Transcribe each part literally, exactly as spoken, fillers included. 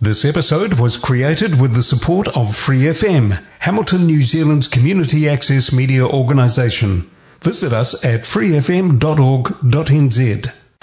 This episode was created with the support of Free F M, Hamilton, New Zealand's community access media organisation. Visit us at free f m dot org dot n z.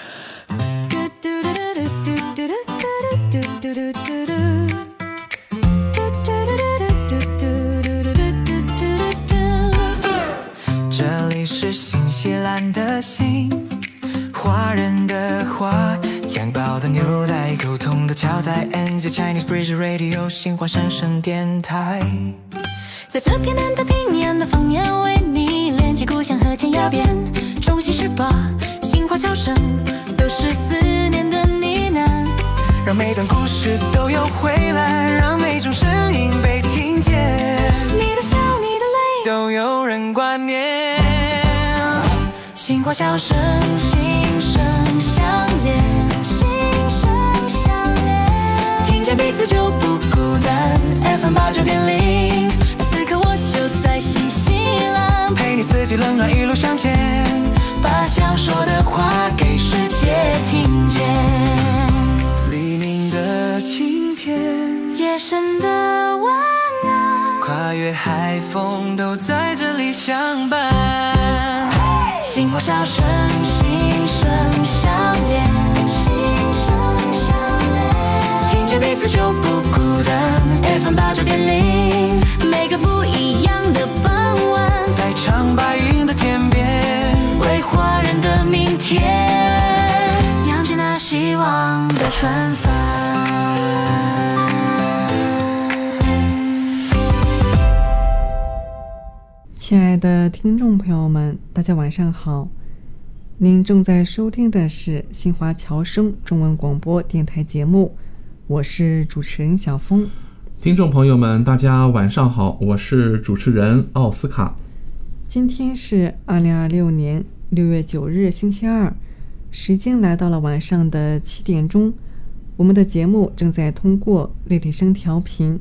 这里是新西兰的新，华人的华，养饱的牛奶，沟通的桥在 N Z Chinese Bridge Radio 新华深深电台。 在这片南太平洋的方言为你连接故乡和天涯边，中西十八新华侨生都是思念的呢喃， 让每段故事都有回来，让每种声音被听见， 你的笑你的泪都有人挂念。 新华侨生心声相连，心声相连，听见彼此就不孤单。 F M 八九点零，此刻我就在新西兰， 陪你四季冷暖一路向前， 把想说的话给世界听见。 黎明的晴天， 夜深的晚安， 跨越海风都在这里相伴。 新华侨生心声相连，心声相连，听见彼此就不孤单。 F M 八九点零，每个不一样的傍晚， 在长白云的天边， 为华人的明天扬起那希望的船帆。 亲爱的听众朋友们，大家晚上好，您正在收听的是新华侨生中文广播电台节目，我是主持人小峰。 听众朋友们，大家晚上好，我是主持人奥斯卡。 今天是二零二六年六月九日星期二，时间来到了晚上的七点钟。我们的节目正在通过立体声调频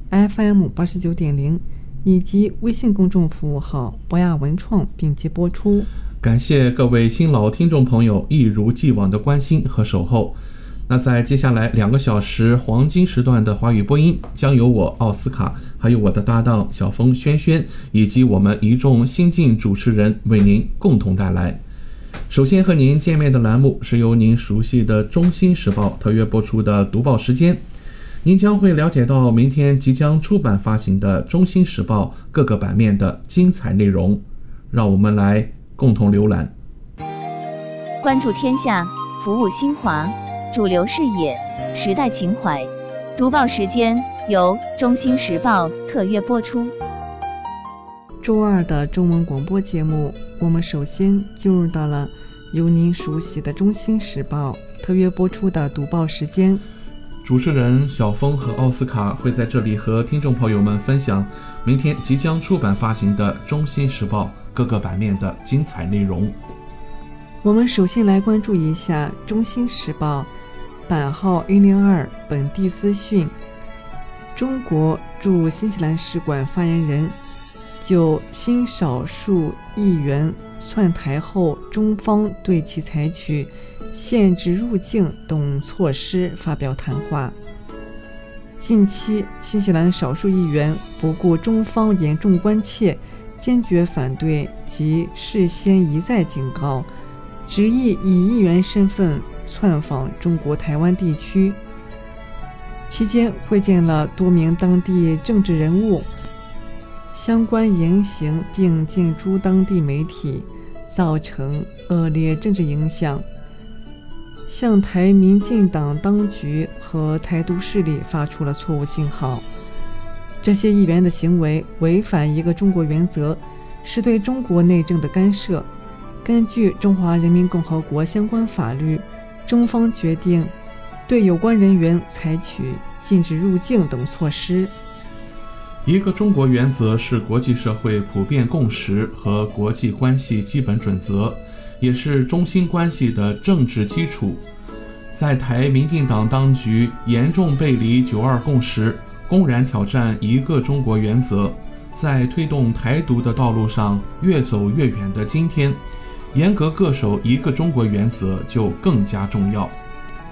F M 八十九点零以及微信公众服务号博雅文创并机播出。 感谢各位新老听众朋友一如既往的关心和守候。那在接下来两个小时黄金时段的华语播音，将由我奥斯卡，还有我的搭档小峰轩轩，以及我们一众新晋主持人为您共同带来。首先和您见面的栏目是由您熟悉的中新时报特约播出的读报时间，您将会了解到明天即将出版发行的中新时报各个版面的精彩内容，让我们来共同浏览。 关注天下，服务新华，主流视野，时代情怀。读报时间由中新时报特约播出。 周二的中文广播节目，我们首先进入到了由您熟悉的中新时报特约播出的读报时间。 主持人小峰和奥斯卡会在这里和听众朋友们分享明天即将出版发行的中新时报各个版面的精彩内容。 我们首先来关注一下中新时报版号一零二本地资讯。中国驻新西兰使馆发言人就新少数议员窜台后中方对其采取限制入境等措施发表谈话。近期新西兰少数议员不顾中方严重关切，坚决反对及事先一再警告，执意以议员身份窜访中国台湾地区，期间会见了多名当地政治人物，相关言行并见诸当地媒体，造成恶劣政治影响，向台民进党当局和台独势力发出了错误信号。这些议员的行为违反一个中国原则，是对中国内政的干涉。根据中华人民共和国相关法律，中方决定对有关人员采取禁止入境等措施。 一个中国原则是国际社会普遍共识和国际关系基本准则，也是中新关系的政治基础。在台民进党当局严重背离九二共识，公然挑战一个中国原则，在推动台独的道路上越走越远的今天，严格恪守一个中国原则就更加重要。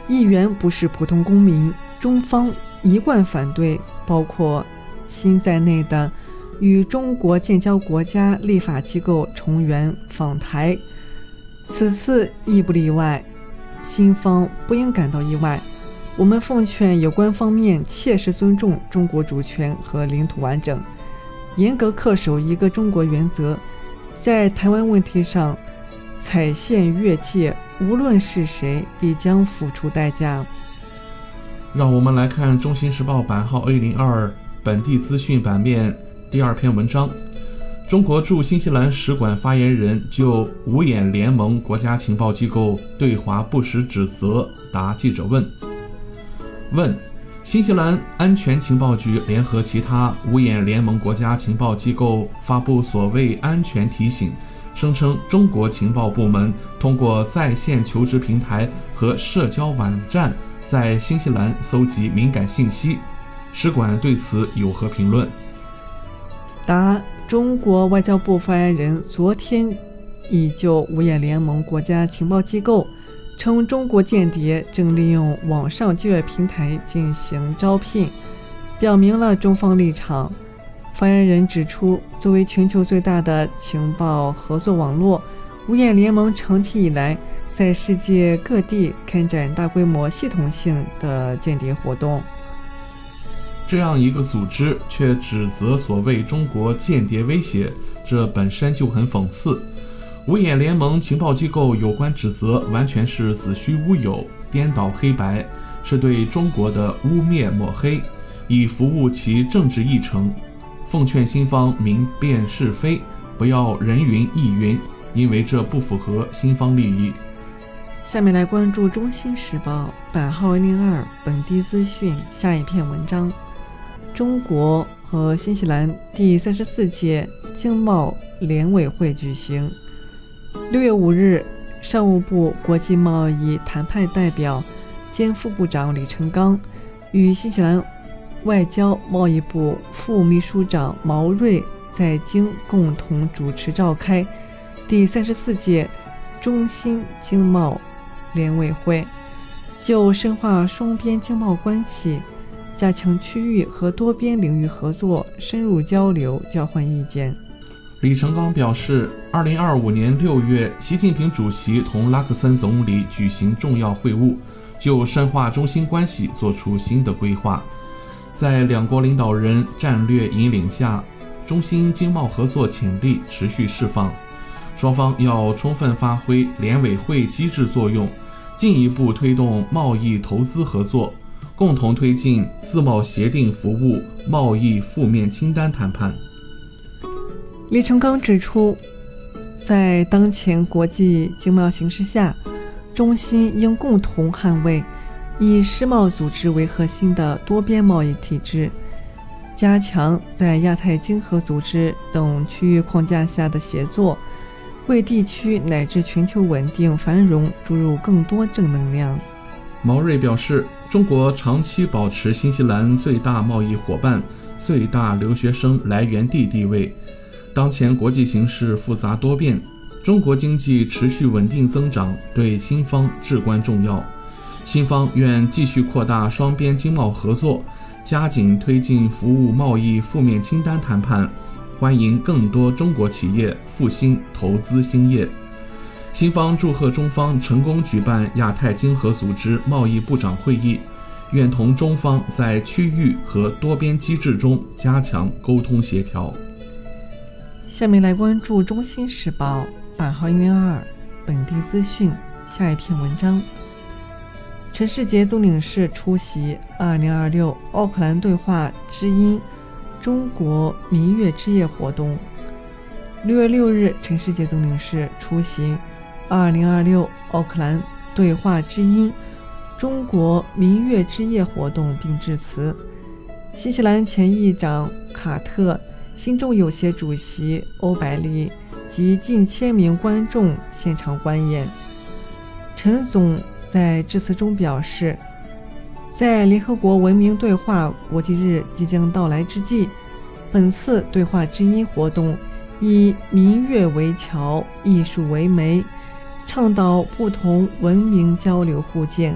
议员不是普通公民，中方一贯反对包括新在内的与中国建交国家立法机构成员访台，此次亦不例外。新方不应感到意外，我们奉劝有关方面切实尊重中国主权和领土完整，严格恪守一个中国原则，在台湾问题上踩线越界，无论是谁必将付出代价。 让我们来看中新时报版号 A 零二 本地资讯版面第二篇文章，中国驻新西兰使馆发言人就五眼联盟国家情报机构对华不实指责答记者问。问：新西兰安全情报局联合其他五眼联盟国家情报机构发布所谓安全提醒，声称中国情报部门通过在线求职平台和社交网站在新西兰搜集敏感信息，使馆对此有何评论？ 答：中国外交部发言人昨天已就五眼联盟国家情报机构称中国间谍正利用网上就业平台进行招聘，表明了中方立场。发言人指出，作为全球最大的情报合作网络，五眼联盟长期以来在世界各地开展大规模系统性的间谍活动。 这样一个组织却指责所谓中国间谍威胁，这本身就很讽刺。五眼联盟情报机构有关指责完全是子虚乌有、颠倒黑白，是对中国的污蔑抹黑，以服务其政治议程。奉劝新方明辨是非，不要人云亦云，因为这不符合新方利益。 下面来关注中新时报版号零二本地资讯下一篇文章。中国和新西兰第三十四届经贸联委会举行。六月五日，商务部国际贸易谈判代表兼副部长李成刚与新西兰外交贸易部副秘书长毛瑞在京共同主持召开第三十四届中新经贸联委会，就深化双边经贸关系、加强区域和多边领域合作深入交流交换意见。 李成刚表示，二零二五年六月，习近平主席同拉克森总理举行重要会晤，就深化中新关系做出新的规划。在两国领导人战略引领下，中新经贸合作潜力持续释放，双方要充分发挥联委会机制作用，进一步推动贸易投资合作，共同推进自贸协定服务贸易负面清单谈判。 李成刚指出，在当前国际经贸形势下，中新应共同捍卫以世贸组织为核心的多边贸易体制，加强在亚太经合组织等区域框架下的协作，为地区乃至全球稳定繁荣注入更多正能量。 毛瑞表示，中国长期保持新西兰最大贸易伙伴、最大留学生来源地地位。当前国际形势复杂多变，中国经济持续稳定增长对新方至关重要。新方愿继续扩大双边经贸合作，加紧推进服务贸易负面清单谈判，欢迎更多中国企业复兴投资兴业。新方祝贺中方成功举办亚太经合组织贸易部长会议，愿同中方在区域和多边机制中加强沟通协调。 下面来关注中新时报版号一零二本地资讯下一篇文章。陈世杰总领事出席二零二六奥克兰对话知音中国民乐之夜活动。六月六日，陈世杰总领事出席二零二六奥克兰对话知音中国民乐之夜活动并致辞。新西兰前议长卡特、新中友协主席欧百利及近千名观众现场观演。陈总在致辞中表示，在联合国文明对话国际日即将到来之际，本次对话知音活动以民乐为桥，艺术为媒，倡导不同文明交流互鉴，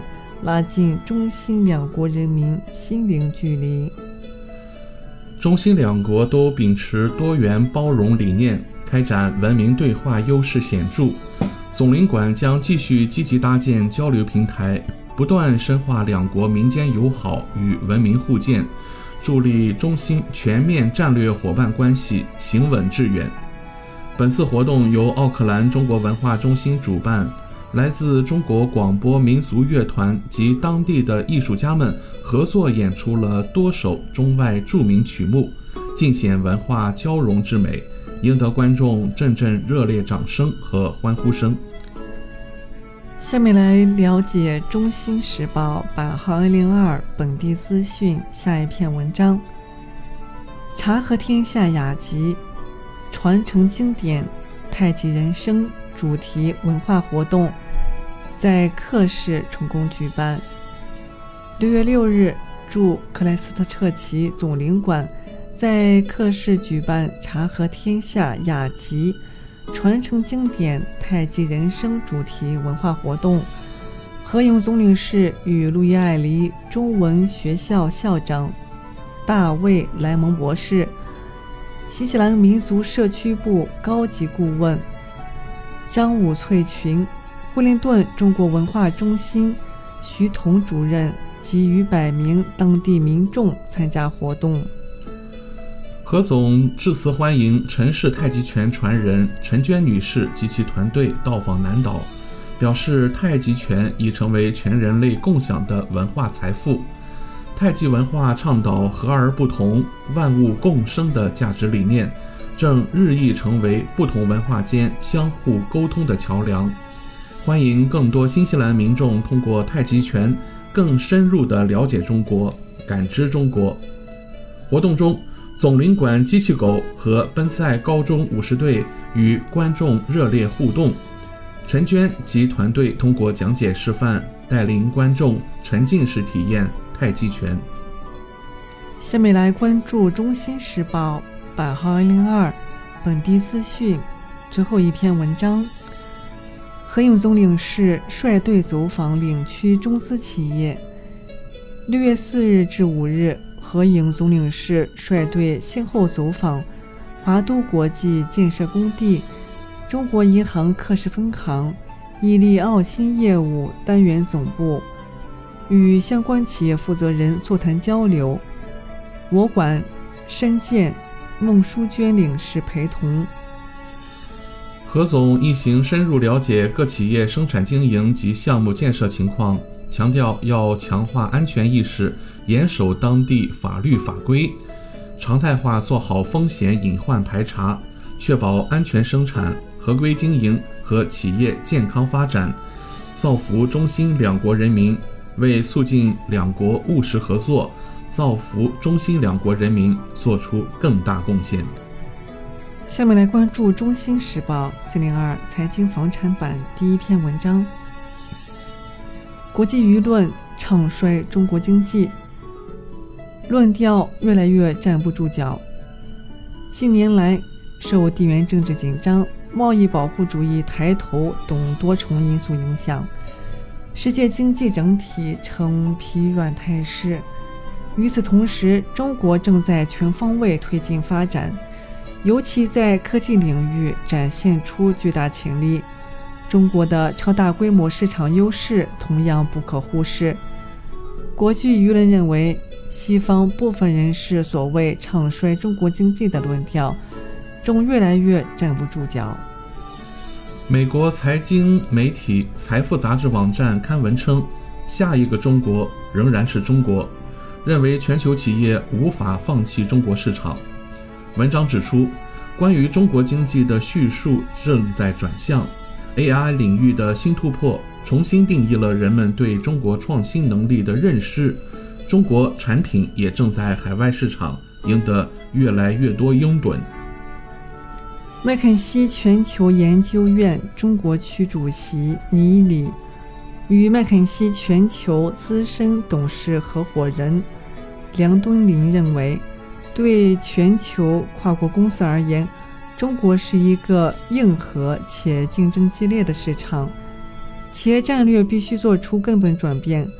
拉近中新两国人民心灵距离。 中新两国都秉持多元包容理念，开展文明对话优势显著。总领馆将继续积极搭建交流平台，不断深化两国民间友好与文明互鉴，助力中新全面战略伙伴关系行稳致远。本次活动由奥克兰中国文化中心主办，来自中国广播民族乐团及当地的艺术家们合作演出了多首中外著名曲目，尽显文化交融之美，赢得观众阵阵热烈掌声和欢呼声。 下面来了解《中新时报》版号二零二本地资讯下一篇文章：茶和天下雅集传承经典太极人生主题文化活动在克市成功举办。六月六日，驻克莱斯特彻奇总领馆在克市举办茶和天下雅集传承经典太极人生主题文化活动。何勇总领事与路易艾黎中文学校校长大卫莱蒙博士、新西兰民族社区部高级顾问张武翠群、惠灵顿中国文化中心徐彤主任及逾百名当地民众参加活动。 何总致辞欢迎陈氏太极拳传人陈娟女士及其团队到访南岛，表示太极拳已成为全人类共享的文化财富。太极文化倡导和而不同、万物共生的价值理念，正日益成为不同文化间相互沟通的桥梁。欢迎更多新西兰民众通过太极拳更深入地了解中国，感知中国。活动中，总领馆机器狗和奔赛高中武士队与观众热烈互动。陈娟及团队通过讲解示范，带领观众沉浸式体验太极拳。 下面来关注《中新时报》版号二零二本地资讯最后一篇文章：何勇总领事率队走访岭区中资企业。六月四日至五日，何勇总领事率队先后走访华都国际建设工地、中国银行克市分行、伊利奥新业务单元总部，与相关企业负责人座谈交流。我馆、申健、孟淑娟领事陪同。 何总一行深入了解各企业生产经营及项目建设情况，强调要强化安全意识，严守当地法律法规，常态化做好风险隐患排查，确保安全生产、合规经营和企业健康发展，造福中新两国人民，为促进两国务实合作，造福中新两国人民做出更大贡献。 下面来关注《中新时报》四零二财经房产版第一篇文章：国际舆论唱衰中国经济，论调越来越站不住脚。近年来，受地缘政治紧张、贸易保护主义抬头等多重因素影响，世界经济整体呈疲软态势。与此同时，中国正在全方位推进发展，尤其在科技领域展现出巨大潜力。中国的超大规模市场优势同样不可忽视。国际舆论认为，西方部分人士所谓唱衰中国经济的论调，正越来越站不住脚。 美国财经媒体《财富》杂志网站刊文称，下一个中国仍然是中国，认为全球企业无法放弃中国市场。文章指出，关于中国经济的叙述正在转向， A I 领域的新突破重新定义了人们对中国创新能力的认识，中国产品也正在海外市场赢得越来越多拥趸。 麦肯锡全球研究院中国区主席倪里与麦肯锡全球资深董事合伙人梁敦林认为，对全球跨国公司而言，中国是一个硬核且竞争激烈的市场，企业战略必须做出根本转变，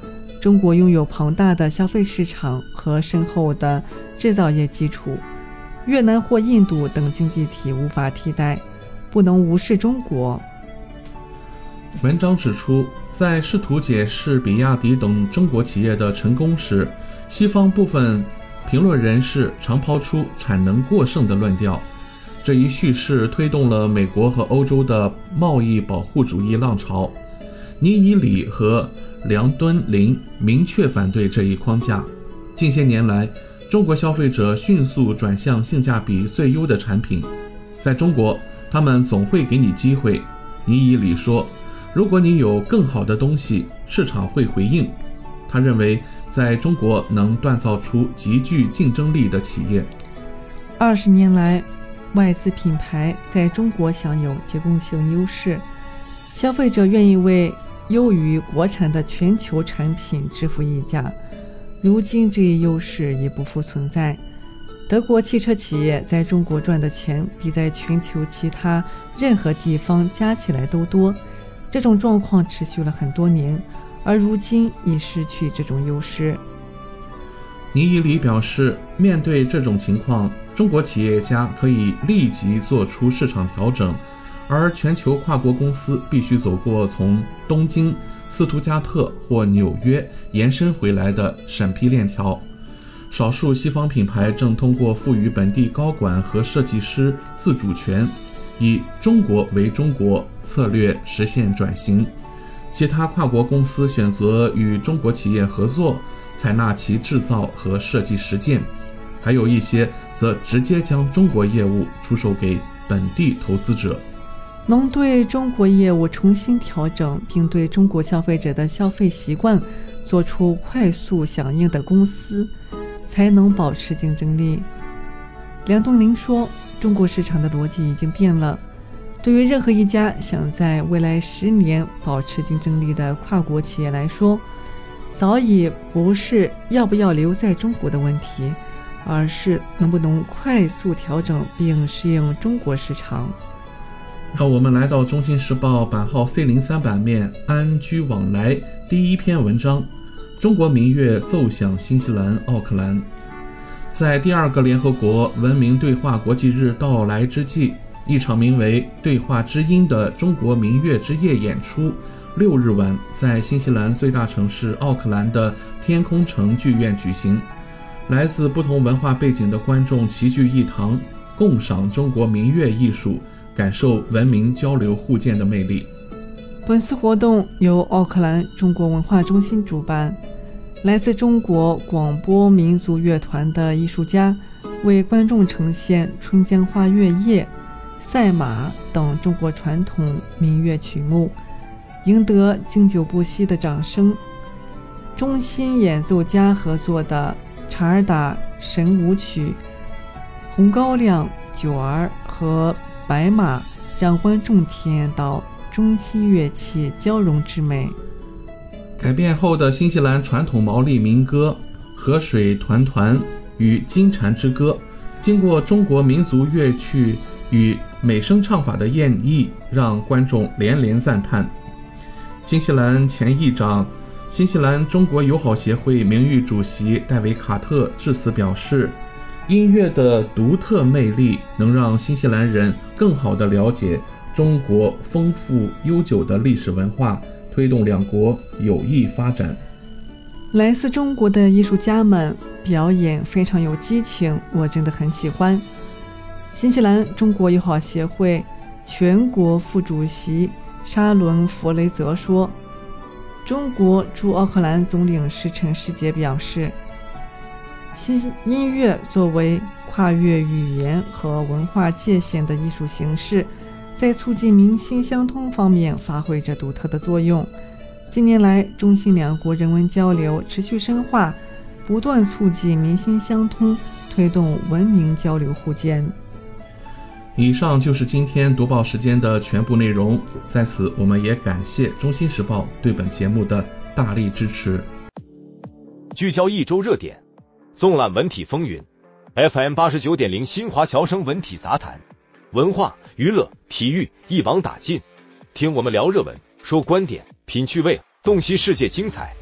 中国拥有庞大的消费市场和深厚的制造业基础，越南或印度等经济体无法替代，不能无视中国。 文章指出，在试图解释比亚迪等中国企业的成功时，西方部分评论人士常抛出产能过剩的论调，这一叙事推动了美国和欧洲的贸易保护主义浪潮。尼以里和梁敦林明确反对这一框架。近些年来，中国消费者迅速转向性价比最优的产品，在中国，他们总会给你机会。尼以里说，如果你有更好的东西，市场会回应。他认为，在中国能锻造出极具竞争力的企业。 二十年来，外资品牌在中国享有结构性优势，消费者愿意为优于国产的全球产品支付溢价。如今这一优势已不复存在。德国汽车企业在中国赚的钱比在全球其他任何地方加起来都多。这种状况持续了很多年，而如今已失去这种优势。 尼以里表示，面对这种情况，中国企业家可以立即做出市场调整，而全球跨国公司必须走过从东京、斯图加特或纽约延伸回来的审批链条。少数西方品牌正通过赋予本地高管和设计师自主权，以中国为中国策略实现转型。其他跨国公司选择与中国企业合作，采纳其制造和设计实践，还有一些则直接将中国业务出售给本地投资者。 能对中国业务重新调整，并对中国消费者的消费习惯做出快速响应的公司，才能保持竞争力。梁东林说，中国市场的逻辑已经变了。对于任何一家想在未来十年保持竞争力的跨国企业来说，早已不是要不要留在中国的问题，而是能不能快速调整并适应中国市场。 让我们来到中新时报版号 C 零三 版面安居往来第一篇文章，中国民乐奏响新西兰奥克兰。在第二个联合国文明对话国际日到来之际，一场名为对话之音的中国民乐之夜演出六日晚在新西兰最大城市奥克兰的天空城剧院举行。来自不同文化背景的观众齐聚一堂，共赏中国民乐艺术，感受文明交流互鉴的魅力。 本次活动由奥克兰中国文化中心主办，来自中国广播民族乐团的艺术家为观众呈现春江花月夜、赛马等中国传统民乐曲目，赢得经久不息的掌声。中心演奏家合作的查尔达神舞曲、红高粱、九儿和白马，让观众体验到中西乐器交融之美。 改编后的新西兰传统毛利民歌《河水团团》与《金蝉之歌》，经过中国民族乐曲与美声唱法的演绎，让观众连连赞叹。新西兰前议长、新西兰中国友好协会名誉主席戴维·卡特致辞表示，音乐的独特魅力能让新西兰人更好地了解中国丰富悠久的历史文化，推动两国友谊发展。 来自中国的艺术家们表演非常有激情，我真的很喜欢。新西兰中国友好协会全国副主席沙伦·弗雷泽说，中国驻奥克兰总领事陈世杰表示，新音乐作为跨越语言和文化界限的艺术形式，在促进民心相通方面发挥着独特的作用。近年来，中新两国人文交流持续深化，不断促进民心相通，推动文明交流互鉴。 以上就是今天读报时间的全部内容，在此我们也感谢中新时报对本节目的大力支持。 聚焦一周热点，纵览文体风云， F M 八十九点零 新华侨生文体杂谈，文化、娱乐、体育一网打尽，听我们聊热文，说观点，品趣味，洞悉世界精彩。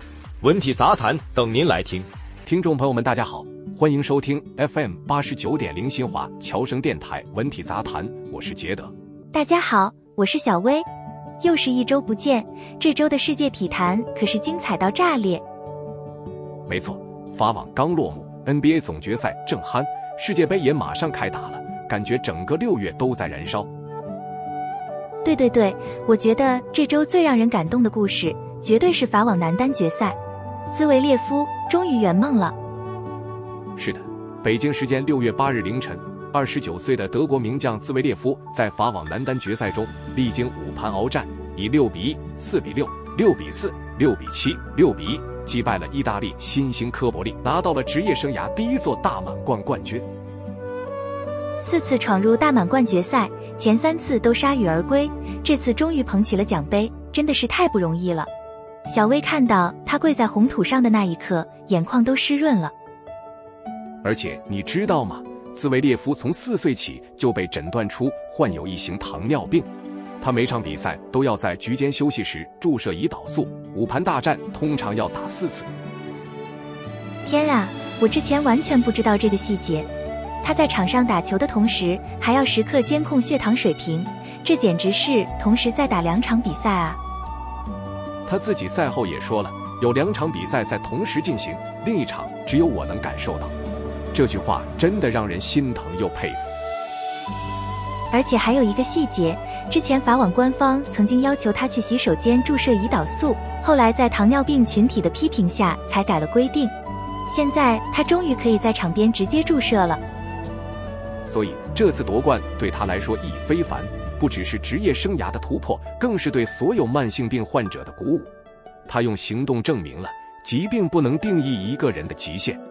文体杂谈等您来听。 听众朋友们大家好，欢迎收听 F M 八十九点零 新华侨声电台文体杂谈，我是杰德。 大家好，我是小薇。又是一周不见，这周的世界体坛可是精彩到炸裂。 没错，法网刚落幕， N B A 总决赛正酣，世界杯也马上开打了，感觉整个六月都在燃烧。 对对对，我觉得这周最让人感动的故事绝对是法网男单决赛，兹维列夫终于圆梦了。 是的，北京时间六月八日凌晨，二十九岁的德国名将兹维列夫在法网男单决赛中历经五盘鏖战，以六比一、四比六、六比四、六比七、六比一击败了意大利新星科伯利，拿到了职业生涯第一座大满贯冠军。 四次闯入大满贯决赛，前三次都铩羽而归，这次终于捧起了奖杯，真的是太不容易了。小薇看到他跪在红土上的那一刻，眼眶都湿润了。 而且你知道吗？兹维列夫从四岁起就被诊断出患有一型糖尿病，他每场比赛都要在局间休息时注射胰岛素，五盘大战通常要打四次。 天啊，我之前完全不知道这个细节。他在场上打球的同时，还要时刻监控血糖水平，这简直是同时在打两场比赛啊！ 他自己赛后也说了，有两场比赛在同时进行，另一场只有我能感受到。这句话真的让人心疼又佩服。 而且还有一个细节，之前法网官方曾经要求他去洗手间注射胰岛素，后来在糖尿病群体的批评下才改了规定。现在他终于可以在场边直接注射了。 所以这次夺冠对他来说意义非凡，不只是职业生涯的突破，更是对所有慢性病患者的鼓舞。他用行动证明了疾病不能定义一个人的极限。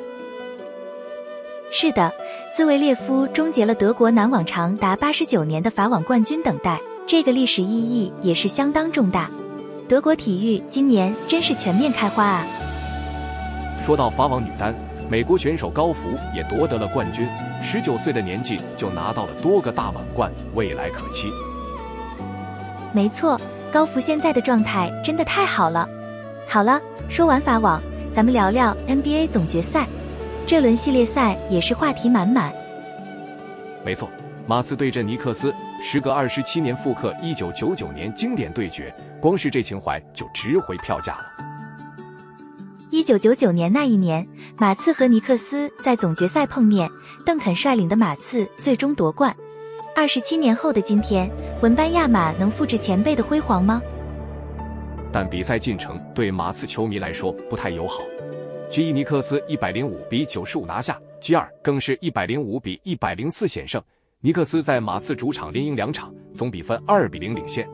是的，兹维列夫终结了德国男网长达八十九年的法网冠军等待，这个历史意义也是相当重大。德国体育今年真是全面开花啊！ 说到法网女单，美国选手高芙也夺得了冠军，十九岁的年纪就拿到了多个大满贯，未来可期。 没错，高芙现在的状态真的太好了。好了，说完法网，咱们聊聊 N B A 总决赛。这轮系列赛也是话题满满。 没错，马刺对阵尼克斯，时隔二十七年复刻一九九九年经典对决，光是这情怀就值回票价了。 一九九九年那一年，马刺和尼克斯在总决赛碰面，邓肯率领的马刺最终夺冠。二十七年后的今天，文班亚马能复制前辈的辉煌吗？ 但比赛进程对马刺球迷来说不太友好。G 一尼克斯一百零五比九十五拿下 ，G 二更是一百零五比一百零四险胜。尼克斯在马刺主场连赢两场，总比分二比零领先。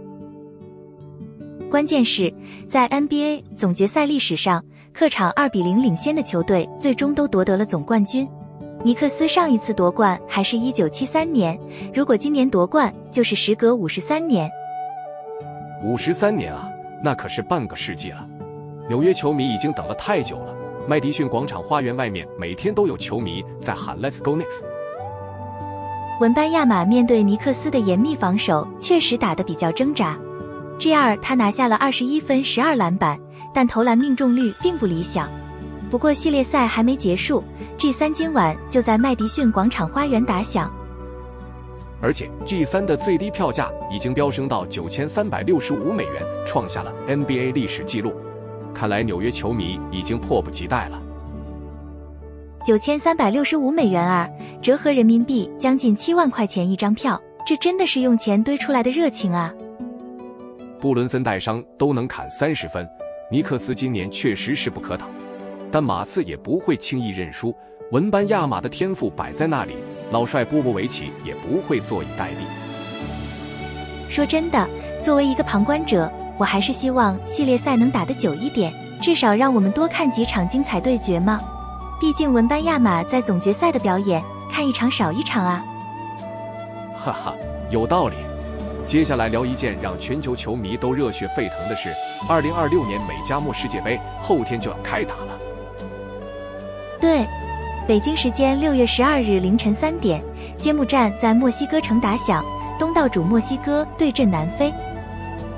关键是在 N B A 总决赛历史上，客场二比零领先的球队最终都夺得了总冠军。尼克斯上一次夺冠还是一九七三年，如果今年夺冠，就是时隔五十三年。 五十三年啊，那可是半个世纪了。纽约球迷已经等了太久了，麦迪逊广场花园外面每天都有球迷在喊 Let's go Knicks。 文班亚马面对尼克斯的严密防守，确实打得比较挣扎。G 二他拿下了二十一分十二篮板，但投篮命中率并不理想。不过系列赛还没结束， G 三今晚就在麦迪逊广场花园打响。 而且 G 三的最低票价已经飙升到九千三百六十五美元，创下了 N B A 历史纪录。看来纽约球迷已经迫不及待了。 九千三百六十五美元啊，折合人民币将近七万块钱一张票，这真的是用钱堆出来的热情啊！ 布伦森带伤都能砍三十分，尼克斯今年确实是不可挡，但马刺也不会轻易认输。文班亚马的天赋摆在那里，老帅波波维奇也不会坐以待毙。 说真的，作为一个旁观者，我还是希望系列赛能打得久一点，至少让我们多看几场精彩对决嘛。毕竟文班亚马在总决赛的表演，看一场少一场啊。 哈哈，有道理。接下来聊一件让全球球迷都热血沸腾的事，二零二六年美加墨世界杯后天就要开打了。 对，北京时间六月十二日凌晨三点，揭幕战在墨西哥城打响，东道主墨西哥对阵南非。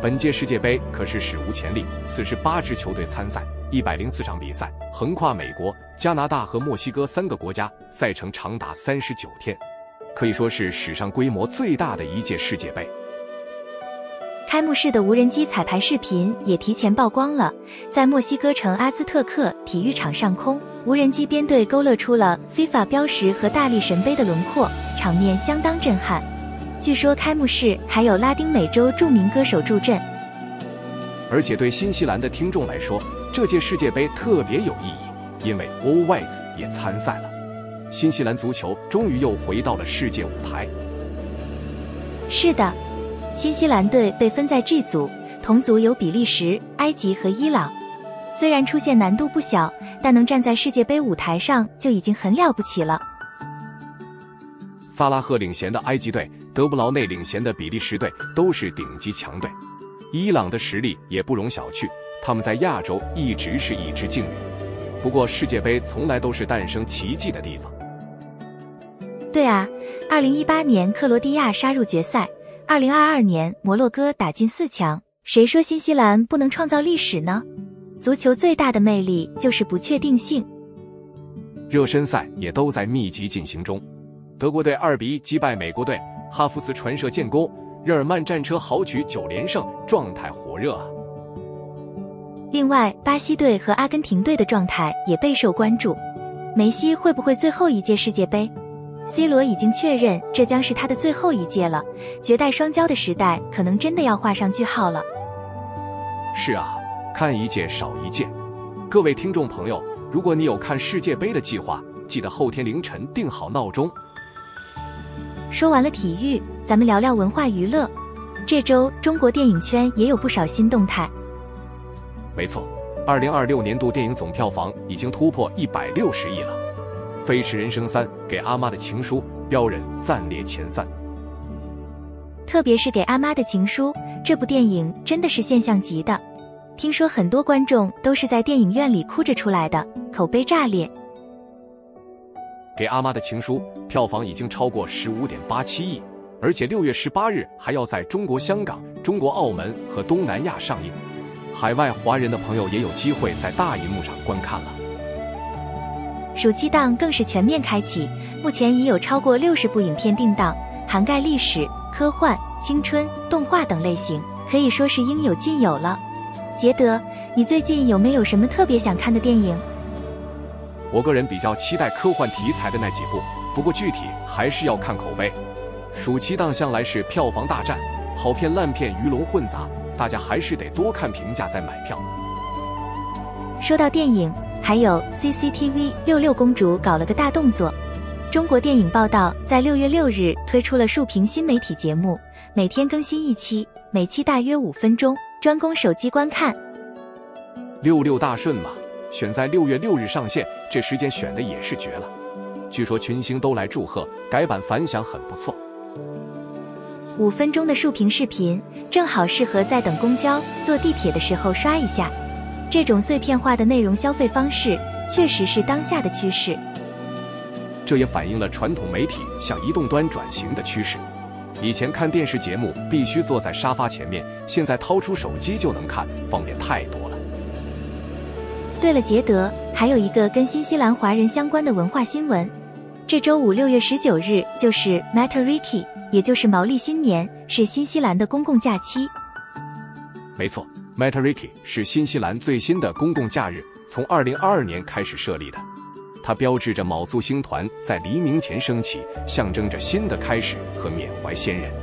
本届世界杯可是史无前例，四十八支球队参赛，一百零四场比赛，横跨美国、加拿大和墨西哥三个国家，赛程长达三十九天，可以说是史上规模最大的一届世界杯。 开幕式的无人机彩排视频也提前曝光了，在墨西哥城阿兹特克体育场上空，无人机编队勾勒出了 FIFA 标识和大力神杯的轮廓，场面相当震撼。据说开幕式还有拉丁美洲著名歌手助阵。 而且对新西兰的听众来说，这届世界杯特别有意义，因为 All Whites 也参赛了。新西兰足球终于又回到了世界舞台。 是的，新西兰队被分在 G 组，同组有比利时、埃及和伊朗。虽然出现难度不小，但能站在世界杯舞台上就已经很了不起了。 萨拉赫领衔的埃及队，德布劳内领衔的比利时队都是顶级强队。伊朗的实力也不容小觑，他们在亚洲一直是一支劲旅。不过世界杯从来都是诞生奇迹的地方。 对啊，二零一八年克罗地亚杀入决赛，二零二二年摩洛哥打进四强，谁说新西兰不能创造历史呢？足球最大的魅力就是不确定性。 热身赛也都在密集进行中，德国队二比一击败美国队，哈弗茨传射建功，日耳曼战车豪举九连胜，状态火热啊。 另外，巴西队和阿根廷队的状态也备受关注。梅西会不会最后一届世界杯？ C 罗已经确认这将是他的最后一届了，绝代双骄的时代可能真的要画上句号了。 是啊，看一届少一届。各位听众朋友，如果你有看世界杯的计划，记得后天凌晨定好闹钟。 说完了体育，咱们聊聊文化娱乐。这周中国电影圈也有不少新动态。 没错，二零二六年度电影总票房已经突破一百六十亿了，《飞驰人生三》给阿妈的情书标人暂列前三。 特别是给阿妈的情书，这部电影真的是现象级的，听说很多观众都是在电影院里哭着出来的，口碑炸裂。 给阿妈的情书票房已经超过 十五点八七亿，而且六月十八日还要在中国香港、中国澳门和东南亚上映，海外华人的朋友也有机会在大荧幕上观看了。 暑期档更是全面开启，目前已有超过六十部影片定档，涵盖历史、科幻、青春、动画等类型，可以说是应有尽有了。杰德，你最近有没有什么特别想看的电影？ 我个人比较期待科幻题材的那几部，不过具体还是要看口碑。暑期档向来是票房大战，好片烂片鱼龙混杂，大家还是得多看评价再买票。 说到电影，还有 C C T V 六六公主搞了个大动作。中国电影报道在六月六日推出了竖屏新媒体节目，每天更新一期，每期大约五分钟，专供手机观看。 六六大顺嘛，选在六月六日上线，这时间选的也是绝了。据说群星都来祝贺，改版反响很不错。 五分钟的竖屏视频，正好适合在等公交、坐地铁的时候刷一下。这种碎片化的内容消费方式，确实是当下的趋势。 这也反映了传统媒体向移动端转型的趋势。以前看电视节目必须坐在沙发前面，现在掏出手机就能看，方便太多了。 对了，杰德，还有一个跟新西兰华人相关的文化新闻。这周五六月十九日就是 Matariki， 也就是毛利新年，是新西兰的公共假期。 没错， Matariki 是新西兰最新的公共假日，从二零二二年开始设立的。它标志着卯宿星团在黎明前升起，象征着新的开始和缅怀先人。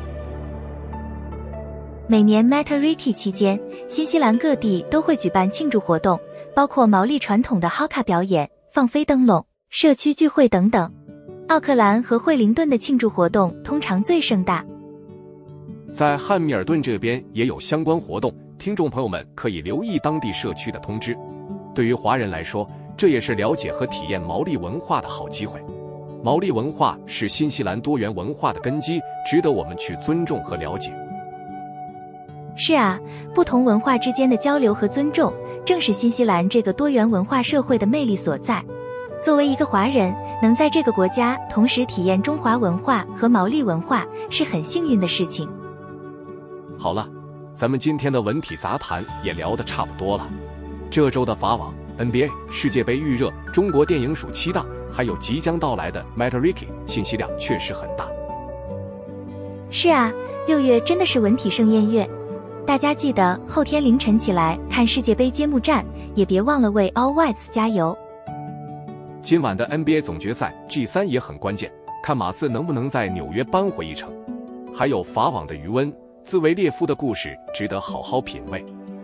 每年 Matariki 期间，新西兰各地都会举办庆祝活动，包括毛利传统的 Haka 表演、放飞灯笼、社区聚会等等。奥克兰和惠灵顿的庆祝活动通常最盛大。 在汉密尔顿这边也有相关活动，听众朋友们可以留意当地社区的通知。对于华人来说，这也是了解和体验毛利文化的好机会。毛利文化是新西兰多元文化的根基，值得我们去尊重和了解。 是啊，不同文化之间的交流和尊重，正是新西兰这个多元文化社会的魅力所在。作为一个华人，能在这个国家同时体验中华文化和毛利文化，是很幸运的事情。 好了， 咱们今天的文体杂谈也聊得差不多了。这周的法网、N B A、世界杯预热、中国电影暑期档，还有即将到来的 Matariki， 信息量确实很大。 是啊，六月真的是文体盛宴月。大家记得后天凌晨起来看世界杯揭幕战，也别忘了为 All Whites 加油。 今晚的 N B A 总决赛 G 三 也很关键，看马刺能不能在纽约扳回一城。还有法网的余温，兹维列夫的故事值得好好品味。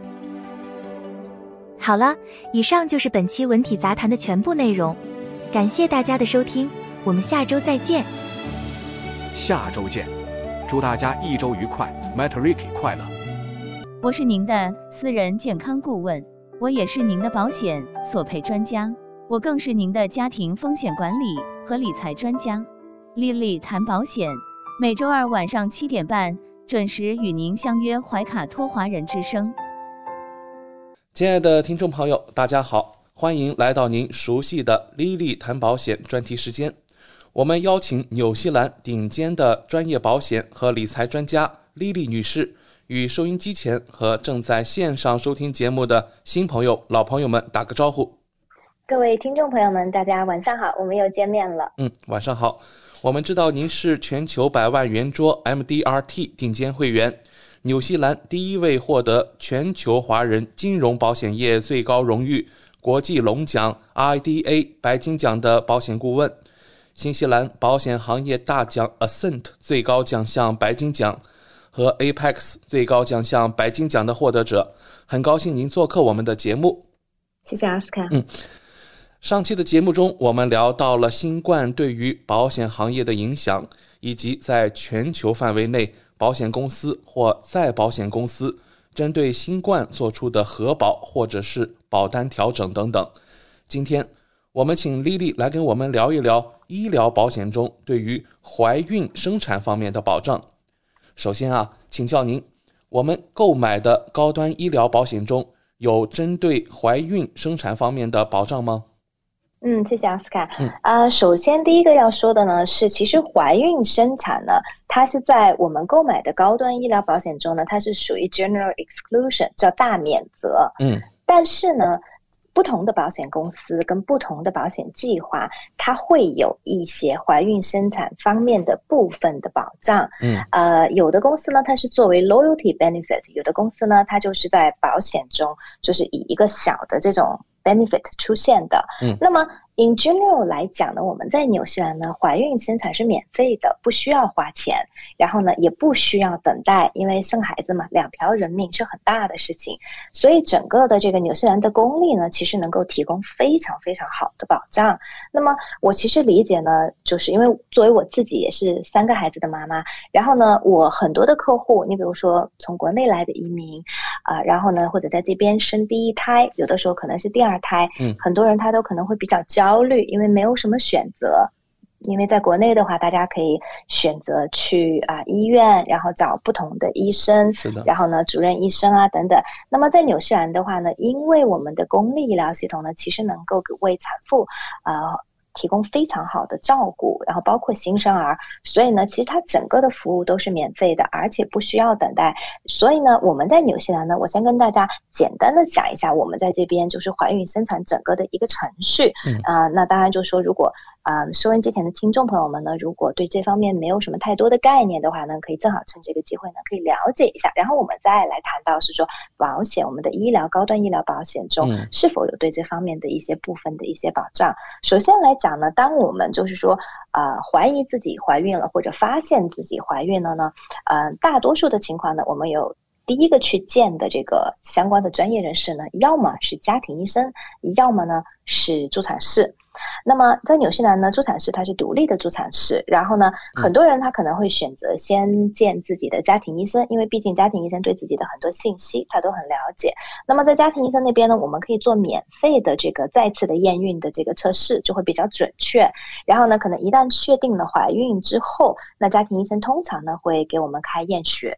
好了，以上就是本期文体杂谈的全部内容，感谢大家的收听，我们下周再见。 下周见，祝大家一周愉快 ，Matariki 快乐。 我是您的私人健康顾问，我也是您的保险索赔专家，我更是您的家庭风险管理和理财专家。丽丽谈保险，每周二晚上七点半准时与您相约怀卡托华人之声。 亲爱的听众朋友，大家好，欢迎来到您熟悉的丽丽谈保险专题时间。我们邀请纽西兰顶尖的专业保险和理财专家丽丽女士，与收音机前和正在线上收听节目的新朋友、老朋友们打个招呼。 各位听众朋友们，大家晚上好，我们又见面了。 嗯，晚上好。我们知道您是全球百万圆桌 M D R T 顶尖会员，纽西兰第一位获得全球华人金融保险业最高荣誉国际龙奖 I D A 白金奖的保险顾问，新西兰保险行业大奖 Ascent 最高奖项白金奖和 Apex 最高奖项白金奖的获得者。很高兴您做客我们的节目。 谢谢奥斯卡。 嗯，上期的节目中，我们聊到了新冠对于保险行业的影响，以及在全球范围内保险公司或再保险公司针对新冠做出的核保或者是保单调整等等。今天我们请丽丽来跟我们聊一聊医疗保险中对于怀孕生产方面的保障。首先啊，请教您，我们购买的高端医疗保险中有针对怀孕生产方面的保障吗？ 嗯，谢谢奥斯卡。 嗯， 呃，首先第一个要说的呢是，其实怀孕生产呢，它是在我们购买的高端医疗保险中呢，它是属于 general exclusion， 叫大免责。 嗯， 但是呢，不同的保险公司跟不同的保险计划，它会有一些怀孕生产方面的部分的保障。 嗯， 呃，有的公司呢，它是作为 loyalty benefit， 有的公司呢，它就是在保险中就是以一个小的这种 benefit 出现的。 嗯， 那么 in general 来讲呢，我们在纽西兰呢，怀孕生产是免费的，不需要花钱，然后呢也不需要等待，因为生孩子嘛，两条人命是很大的事情，所以整个的这个纽西兰的公立呢，其实能够提供非常非常好的保障。那么我其实理解呢，就是因为作为我自己也是三个孩子的妈妈，然后呢我很多的客户，你比如说从国内来的移民啊、呃，然后呢或者在这边生第一胎，有的时候可能是第二胎， 嗯， 很多人他都可能会比较焦虑，因为没有什么选择。因为在国内的话，大家可以选择去啊、呃、医院，然后找不同的医生， 是的， 然后呢主任医生啊等等。那么在纽西兰的话呢，因为我们的公立医疗系统呢，其实能够为产妇呃提供非常好的照顾，然后包括新生儿，所以呢其实它整个的服务都是免费的，而且不需要等待。所以呢我们在纽西兰呢，我先跟大家简单的讲一下我们在这边就是怀孕生产整个的一个程序。 嗯啊、呃，那当然就是说如果啊，收音机前的听众朋友们呢，如果对这方面没有什么太多的概念的话呢，可以正好趁这个机会呢，可以了解一下。然后我们再来谈到是说保险，我们的医疗高端医疗保险中是否有对这方面的一些部分的一些保障。嗯、首先来讲呢，当我们就是说呃怀疑自己怀孕了或者发现自己怀孕了呢，呃大多数的情况呢，我们有第一个去见的这个相关的专业人士呢，要么是家庭医生，要么呢是助产士。那么在纽西兰呢，助产士它是独立的助产士，然后呢很多人他可能会选择先见自己的家庭医生，因为毕竟家庭医生对自己的很多信息他都很了解。那么在家庭医生那边呢，我们可以做免费的这个再次的验孕的这个测试，就会比较准确。然后呢可能一旦确定了怀孕之后，那家庭医生通常呢会给我们开验血，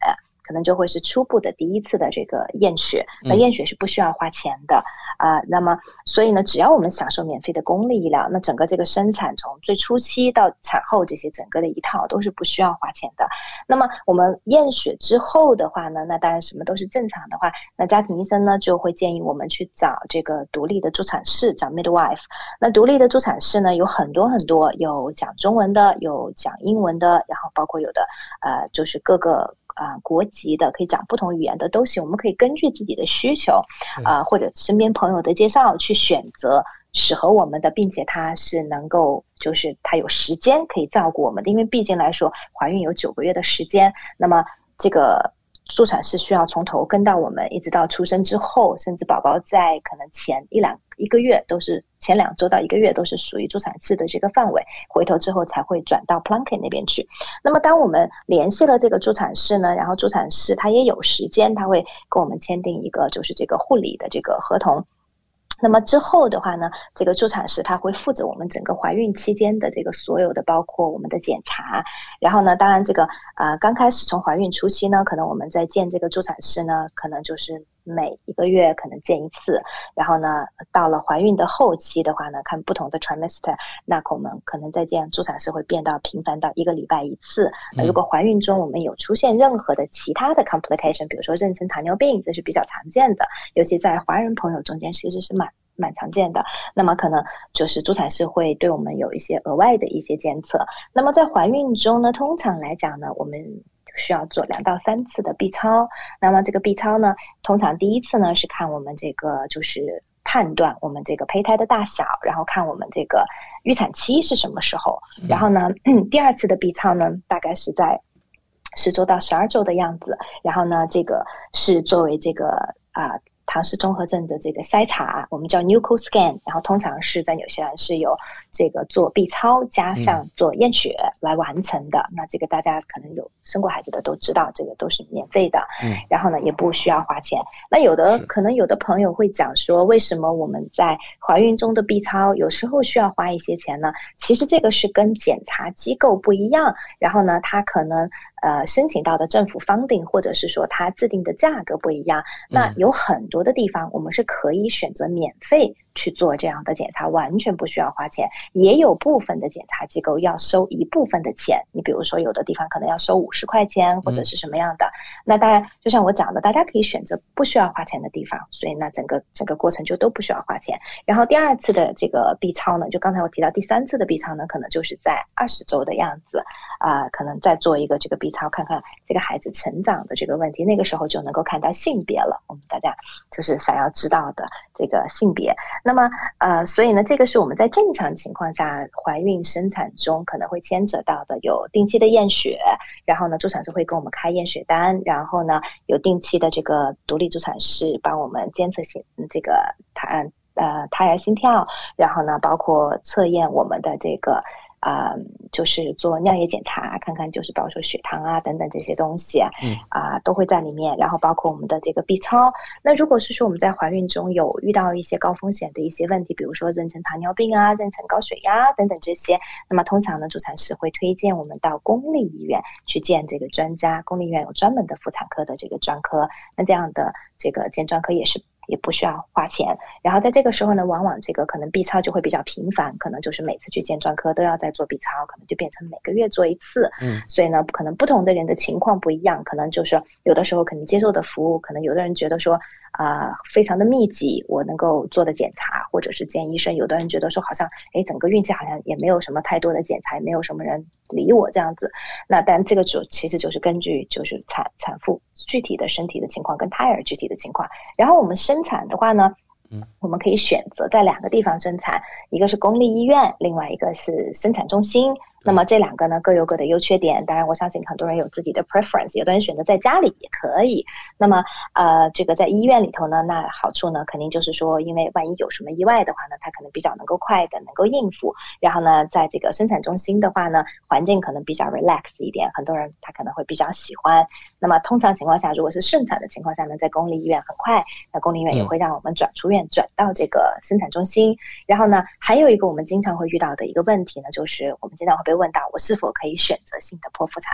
可能就会是初步的第一次的这个验血，那验血是不需要花钱的啊、呃。那么所以呢，只要我们享受免费的公立医疗，那整个这个生产从最初期到产后这些整个的一套都是不需要花钱的。那么我们验血之后的话呢，那当然什么都是正常的话，那家庭医生呢就会建议我们去找这个独立的助产士，找 midwife。那独立的助产士呢有很多很多，有讲中文的，有讲英文的，然后包括有的呃就是各个啊、呃、国籍的，可以讲不同语言的都行。我们可以根据自己的需求啊、呃、或者身边朋友的介绍去选择适合我们的，并且它是能够就是它有时间可以照顾我们的，因为毕竟来说怀孕有九个月的时间，那么这个助产士需要从头跟到我们一直到出生之后，甚至宝宝在可能前一两一个月都是前两周到一个月都是属于助产士的这个范围，回头之后才会转到 Plunket 那边去。那么当我们联系了这个助产士呢，然后助产士他也有时间，他会跟我们签订一个就是这个护理的这个合同。那么之后的话呢，这个助产士他会负责我们整个怀孕期间的这个所有的，包括我们的检查。然后呢，当然这个呃刚开始从怀孕初期呢，可能我们在见这个助产士呢，可能就是每一个月可能见一次。然后呢，到了怀孕的后期的话呢，看不同的 trimester， 那我们可能再见助产士会变到频繁到一个礼拜一次。那如果怀孕中我们有出现任何的其他的 complication， 比如说妊娠糖尿病，这是比较常见的，尤其在华人朋友中间其实是蛮蛮常见的，那么可能就是助产士会对我们有一些额外的一些监测。那么在怀孕中呢，通常来讲呢，我们需要做两到三次的 B 超。那么这个 B 超呢，通常第一次呢是看我们这个就是判断我们这个胚胎的大小，然后看我们这个预产期是什么时候。然后呢，嗯、第二次的 B 超呢，大概是在十周到十二周的样子。然后呢，这个是作为这个啊。呃唐氏综合症的这个筛查，我们叫 Nuchal scan， 然后通常是在纽西兰是有这个做 B 超加上做验血来完成的。嗯、那这个大家可能有生过孩子的都知道，这个都是免费的。嗯，然后呢也不需要花钱。那有的可能有的朋友会讲说，为什么我们在怀孕中的 B 超有时候需要花一些钱呢？其实这个是跟检查机构不一样，然后呢，它可能呃申请到的政府 funding 或者是说它制定的价格不一样。那有很多的地方我们是可以选择免费去做这样的检查，完全不需要花钱。也有部分的检查机构要收一部分的钱，你比如说有的地方可能要收五十块钱或者是什么样的。嗯、那当然就像我讲的，大家可以选择不需要花钱的地方，所以那整个整个过程就都不需要花钱。然后第二次的这个 B 超呢，就刚才我提到第三次的 B 超呢，可能就是在二十周的样子啊、呃，可能再做一个这个 B 超，看看这个孩子成长的这个问题，那个时候就能够看到性别了，我们大家就是想要知道的这个性别。那么呃，所以呢，这个是我们在正常情况下怀孕生产中可能会牵扯到的，有定期的验血，然后呢助产士会给我们开验血单，然后呢有定期的这个独立助产士帮我们监测心这个胎呃胎儿心跳，然后呢包括测验我们的这个啊、呃，就是做尿液检查，看看就是包括说血糖啊等等这些东西啊，嗯啊、呃、都会在里面。然后包括我们的这个 B 超。那如果是说我们在怀孕中有遇到一些高风险的一些问题，比如说妊娠糖尿病啊、妊娠高血压等等这些，那么通常呢助产士会推荐我们到公立医院去见这个专家。公立医院有专门的妇产科的这个专科，那这样的这个见专科也是。也不需要花钱，然后在这个时候呢，往往这个可能 B 超就会比较频繁，可能就是每次去见专科都要再做 B 超，可能就变成每个月做一次。嗯，所以呢，可能不同的人的情况不一样，可能就是有的时候可能接受的服务，可能有的人觉得说啊、呃、非常的密集，我能够做的检查或者是见医生，有的人觉得说好像哎整个孕期好像也没有什么太多的检查，也没有什么人理我这样子。那但这个就其实就是根据就是产产妇具体的身体的情况跟胎儿具体的情况，然后我们生产的话呢，我们可以选择在两个地方生产，一个是公立医院，另外一个是生产中心。那么这两个呢各有各的优缺点，当然我相信很多人有自己的 preference， 有的人选择在家里也可以。那么呃，这个在医院里头呢，那好处呢肯定就是说，因为万一有什么意外的话呢，它可能比较能够快的能够应付。然后呢，在这个生产中心的话呢，环境可能比较 relax 一点，很多人他可能会比较喜欢。那么通常情况下，如果是顺产的情况下呢，在公立医院很快，那公立医院也会让我们转出院转到这个生产中心。然后呢，还有一个我们经常会遇到的一个问题呢，就是我们经常会被问到，我是否可以选择性的剖腹产。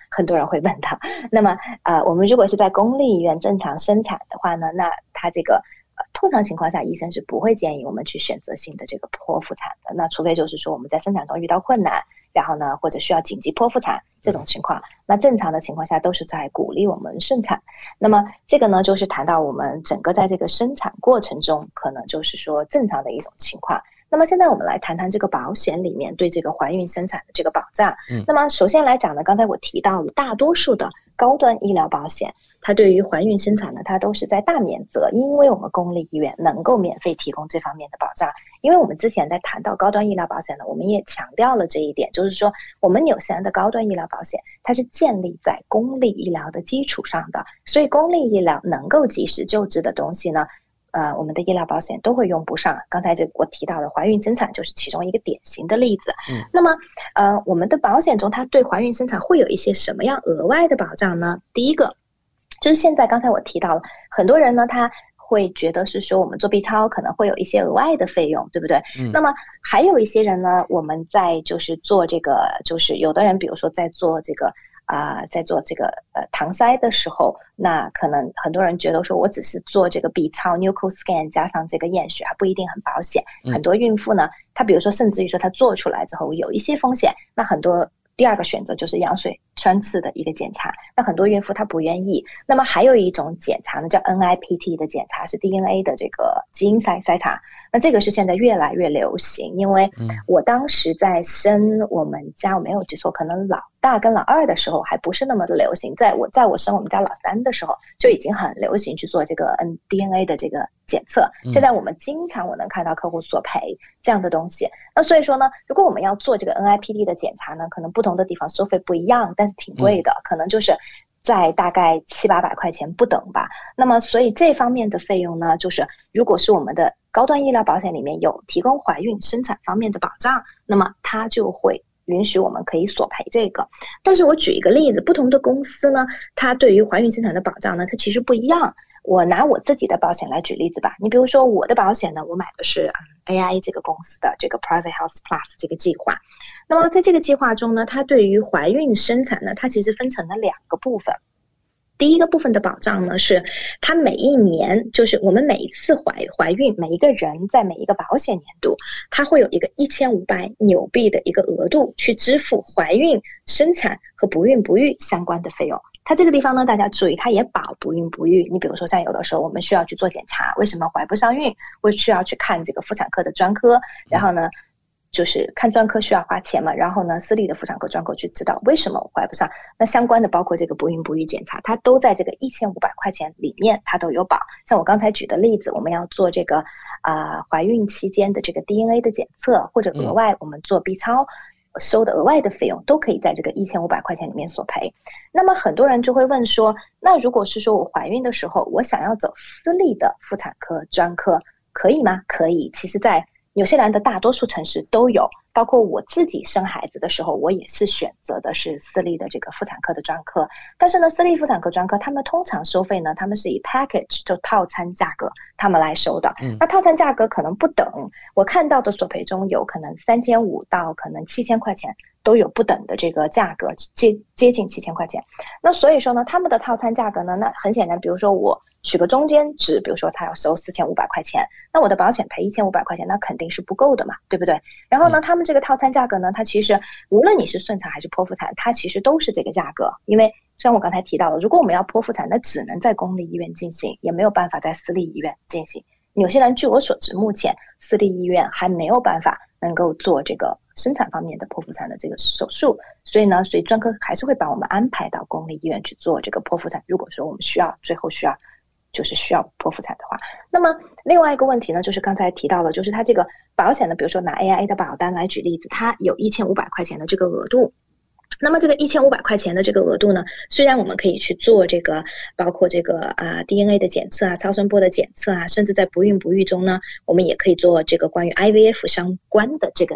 很多人会问到。那么呃，我们如果是在公立医院正常生产的话呢，那它这个呃通常情况下医生是不会建议我们去选择性的这个剖腹产的，那除非就是说我们在生产中遇到困难，然后呢或者需要紧急剖腹产这种情况，那正常的情况下都是在鼓励我们生产。那么这个呢就是谈到我们整个在这个生产过程中可能就是说正常的一种情况。那么现在我们来谈谈这个保险里面对这个怀孕生产的这个保障。嗯，那么首先来讲呢，刚才我提到了大多数的高端医疗保险，它对于怀孕生产呢，它都是在大免责，因为我们公立医院能够免费提供这方面的保障。因为我们之前在谈到高端医疗保险呢，我们也强调了这一点，就是说我们纽西兰的高端医疗保险它是建立在公立医疗的基础上的，所以公立医疗能够及时救治的东西呢，呃，我们的医疗保险都会用不上。刚才这我提到的怀孕生产就是其中一个典型的例子。嗯，那么呃，我们的保险中它对怀孕生产会有一些什么样额外的保障呢？第一个就是现在刚才我提到了，很多人呢他会觉得是说我们做 B 超可能会有一些额外的费用，对不对？嗯，那么还有一些人呢，我们在就是做这个，就是有的人比如说在做这个啊、呃，在做这个呃搪塞的时候，那可能很多人觉得说我只是做这个 B 超 Nuchal scan 加上这个验血还不一定很保险。嗯，很多孕妇呢，她比如说甚至于说她做出来之后有一些风险，那很多第二个选择就是羊水穿刺的一个检查，那很多孕妇她不愿意。那么还有一种检查呢叫 N I P T 的检查，是 D N A 的这个基因筛筛查，那这个是现在越来越流行。因为我当时在生我们家，我没有记错可能老大跟老二的时候还不是那么的流行，在我在我生我们家老三的时候就已经很流行去做这个 N D N A 的这个检测。现在我们经常我能看到客户索赔这样的东西。那所以说呢，如果我们要做这个 N I P T 的检查呢，可能不同的地方收费不一样，但是挺贵的，可能就是在大概七八百块钱不等吧。那么所以这方面的费用呢，就是如果是我们的高端医疗保险里面有提供怀孕生产方面的保障，那么它就会允许我们可以索赔这个。但是我举一个例子，不同的公司呢，它对于怀孕生产的保障呢，它其实不一样。我拿我自己的保险来举例子吧，你比如说我的保险呢，我买的是 A I 这个公司的这个 Private Health Plus 这个计划。那么在这个计划中呢，它对于怀孕生产呢，它其实分成了两个部分。第一个部分的保障呢，是它每一年，就是我们每一次怀怀孕，每一个人在每一个保险年度，它会有一个一千五百纽币的一个额度去支付怀孕、生产和不孕不育相关的费用。它这个地方呢，大家注意，它也保不孕不育。你比如说像有的时候我们需要去做检查，为什么怀不上孕，会需要去看这个妇产科的专科，然后呢就是看专科需要花钱嘛，然后呢私立的妇产科专科去知道为什么我怀不上，那相关的包括这个不孕不育检查，它都在这个一千五百块钱里面它都有保。像我刚才举的例子，我们要做这个啊、呃、怀孕期间的这个 D N A 的检测，或者额外我们做 B 超收的额外的费用，都可以在这个一千五百块钱里面索赔。那么很多人就会问说，那如果是说我怀孕的时候我想要走私立的妇产科专科可以吗？可以，其实在纽西兰的大多数城市都有，包括我自己生孩子的时候，我也是选择的是私立的这个妇产科的专科。但是呢，私立妇产科专科他们通常收费呢，他们是以 package 就套餐价格他们来收的。嗯、那套餐价格可能不等，我看到的索赔中有可能三千五到可能七千块钱都有不等的这个价格，接接近七千块钱。那所以说呢，他们的套餐价格呢，那很显然，比如说我取个中间值，比如说他要收四千五百块钱，那我的保险赔一千五百块钱，那肯定是不够的嘛，对不对？然后呢，他们这个套餐价格呢，它其实无论你是顺产还是剖腹产，它其实都是这个价格。因为虽然我刚才提到了，如果我们要剖腹产，那只能在公立医院进行，也没有办法在私立医院进行。纽西兰据我所知，目前私立医院还没有办法能够做这个生产方面的剖腹产的这个手术，所以呢，所以专科还是会把我们安排到公立医院去做这个剖腹产。如果说我们需要最后需要就是需要剖腹产的话，那么另外一个问题呢，就是刚才提到了，就是它这个保险呢，比如说拿 A I A 的保单来举例子，它有一千五百块钱的这个额度。那么这个一千五百块钱的这个额度呢，虽然我们可以去做这个包括这个啊 D N A 的检测啊、超声波的检测啊，甚至在不孕不育中呢，我们也可以做这个关于 I V F 相关的这个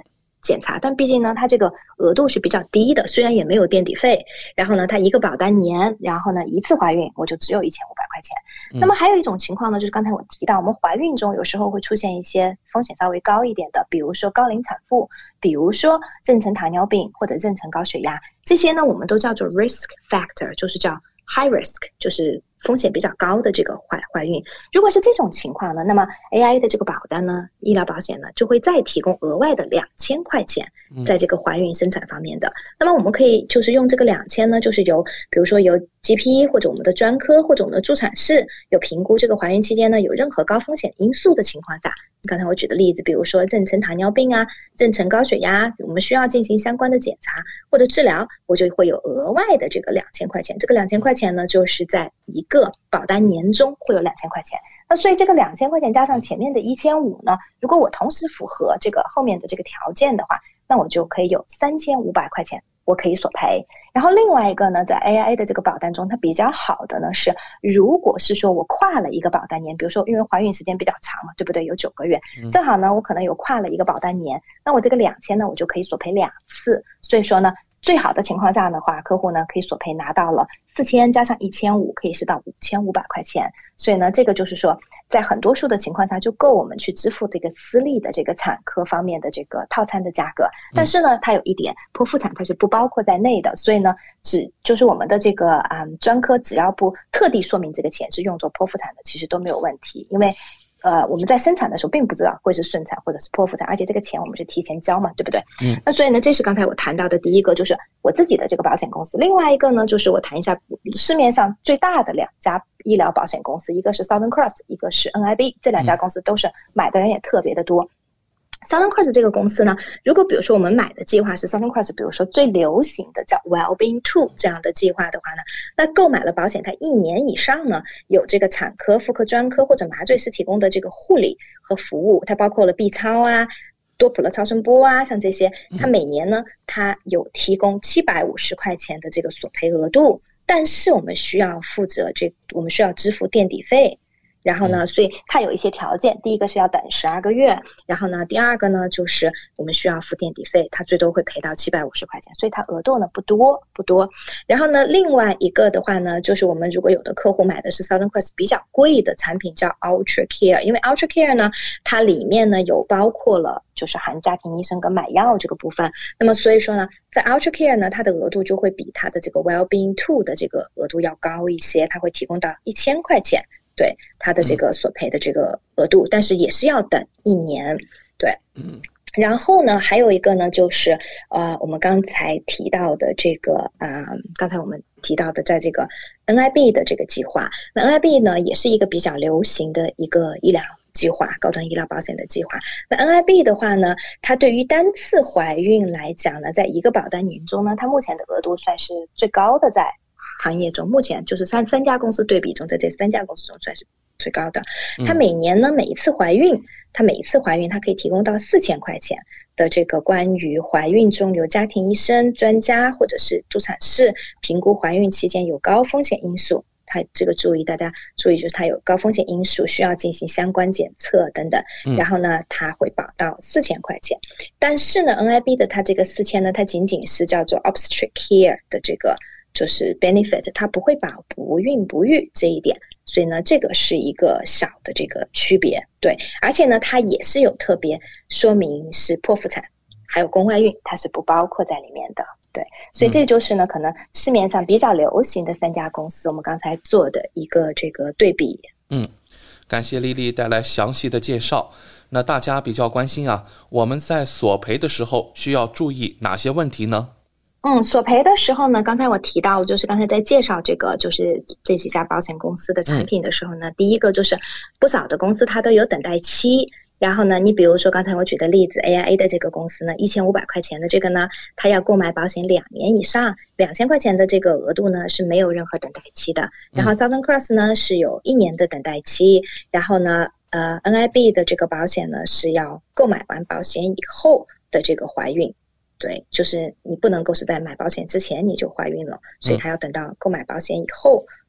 检查，但毕竟呢它这个额度是比较低的，虽然也没有垫底费，然后呢它一个保单年，然后呢一次怀孕我就只有一千五百块钱、嗯、那么还有一种情况呢，就是刚才我提到我们怀孕中有时候会出现一些风险稍微高一点的，比如说高龄产妇，比如说妊娠糖尿病或者妊娠高血压，这些呢我们都叫做 risk factor， 就是叫 high risk， 就是风险比较高的这个怀怀孕。如果是这种情况呢，那么 A I A 的这个保单呢，医疗保险呢就会再提供额外的两千块钱在这个怀孕生产方面的、嗯、那么我们可以就是用这个两千呢，就是由比如说由 G P 或者我们的专科或者我们的助产士有评估这个怀孕期间呢有任何高风险因素的情况下，刚才我举的例子比如说妊娠糖尿病啊，妊娠高血压，我们需要进行相关的检查或者治疗，我就会有额外的这个两千块钱，这个两千块钱呢就是在一个保单年中会有两千块钱。那所以这个两千块钱加上前面的一千五呢，如果我同时符合这个后面的这个条件的话，那我就可以有三千五百块钱我可以索赔。然后另外一个呢，在 A I A 的这个保单中它比较好的呢是，如果是说我跨了一个保单年，比如说因为怀孕时间比较长嘛，对不对，有九个月，正好呢我可能有跨了一个保单年，那我这个两千呢我就可以索赔两次。所以说呢最好的情况下的话，客户呢可以索赔拿到了四千加上一千五，可以是到五千五百块钱。所以呢，这个就是说，在很多数的情况下就够我们去支付这个私立的这个产科方面的这个套餐的价格。但是呢，它有一点，剖腹产它是不包括在内的，所以呢，只就是我们的这个啊、嗯、专科只要不特地说明这个钱是用作剖腹产的，其实都没有问题，因为。呃，我们在生产的时候并不知道会是顺产或者是剖腹产，而且这个钱我们是提前交嘛，对不对？嗯。那所以呢，这是刚才我谈到的第一个，就是我自己的这个保险公司。另外一个呢，就是我谈一下市面上最大的两家医疗保险公司，一个是 Southern Cross， 一个是 N I B， 这两家公司都是买的人也特别的多。Southern Cross 这个公司呢，如果比如说我们买的计划是 Southern Cross 比如说最流行的叫 Wellbeing two 这样的计划的话呢，那购买了保险它一年以上呢，有这个产科、妇科专科或者麻醉师提供的这个护理和服务，它包括了 B 超啊、多普勒超声波啊，像这些，它每年呢它有提供七百五十块钱的这个索赔额度，但是我们需要负责这我们需要支付垫底费。然后呢，所以它有一些条件，第一个是要等十二个月，然后呢，第二个呢就是我们需要付垫底费，它最多会赔到七百五十块钱，所以它额度呢不多不多。然后呢，另外一个的话呢，就是我们如果有的客户买的是 Southern Cross 比较贵的产品叫 Ultra Care， 因为 Ultra Care 呢，它里面呢有包括了就是含家庭医生跟买药这个部分，那么所以说呢，在 Ultra Care 呢，它的额度就会比它的这个 Wellbeing two 的这个额度要高一些，它会提供到一千块钱。对他的这个索赔的这个额度，但是也是要等一年。对，嗯，然后呢，还有一个呢，就是呃，我们刚才提到的这个啊、呃，刚才我们提到的，在这个 N I B 的这个计划，那 N I B 呢，也是一个比较流行的一个医疗计划，高端医疗保险的计划。那 N I B 的话呢，它对于单次怀孕来讲呢，在一个保单年中呢，它目前的额度算是最高的，在行业中，目前就是三三家公司对比中，在这三家公司中算是最高的。它每年呢，每一次怀孕，它每一次怀孕，它可以提供到四千块钱的这个关于怀孕中由家庭医生、专家或者是助产士评估怀孕期间有高风险因素。它这个注意，大家注意，就是它有高风险因素，需要进行相关检测等等。然后呢，它会保到四千块钱。但是呢 ，N I B 的它这个四千呢，它仅仅是叫做 obstetric care 的这个。就是 benefit， 它不会保不孕不育这一点，所以呢，这个是一个小的这个区别，对，而且呢，它也是有特别说明是剖腹产，还有宫外孕，它是不包括在里面的，对，所以这就是呢，可能市面上比较流行的三家公司，我们刚才做的一个这个对比。 嗯，感谢丽丽带来详细的介绍。那大家比较关心啊，我们在索赔的时候需要注意哪些问题呢？ 嗯，索赔的时候呢，刚才我提到，就是刚才在介绍这个，就是这几家保险公司的产品的时候呢，嗯、第一个就是不少的公司它都有等待期。然后呢，你比如说刚才我举的例子 ，A I A 的这个公司呢，一千五百块钱的这个呢，它要购买保险两年以上，两千块钱的这个额度呢是没有任何等待期的。然后 Southern Cross 呢是有一年的等待期，然后呢，呃 ，N I B 的这个保险呢是要购买完保险以后的这个怀孕。对，就是你不能够是在买保险之前你就怀孕了，所以他要等到购买保险以后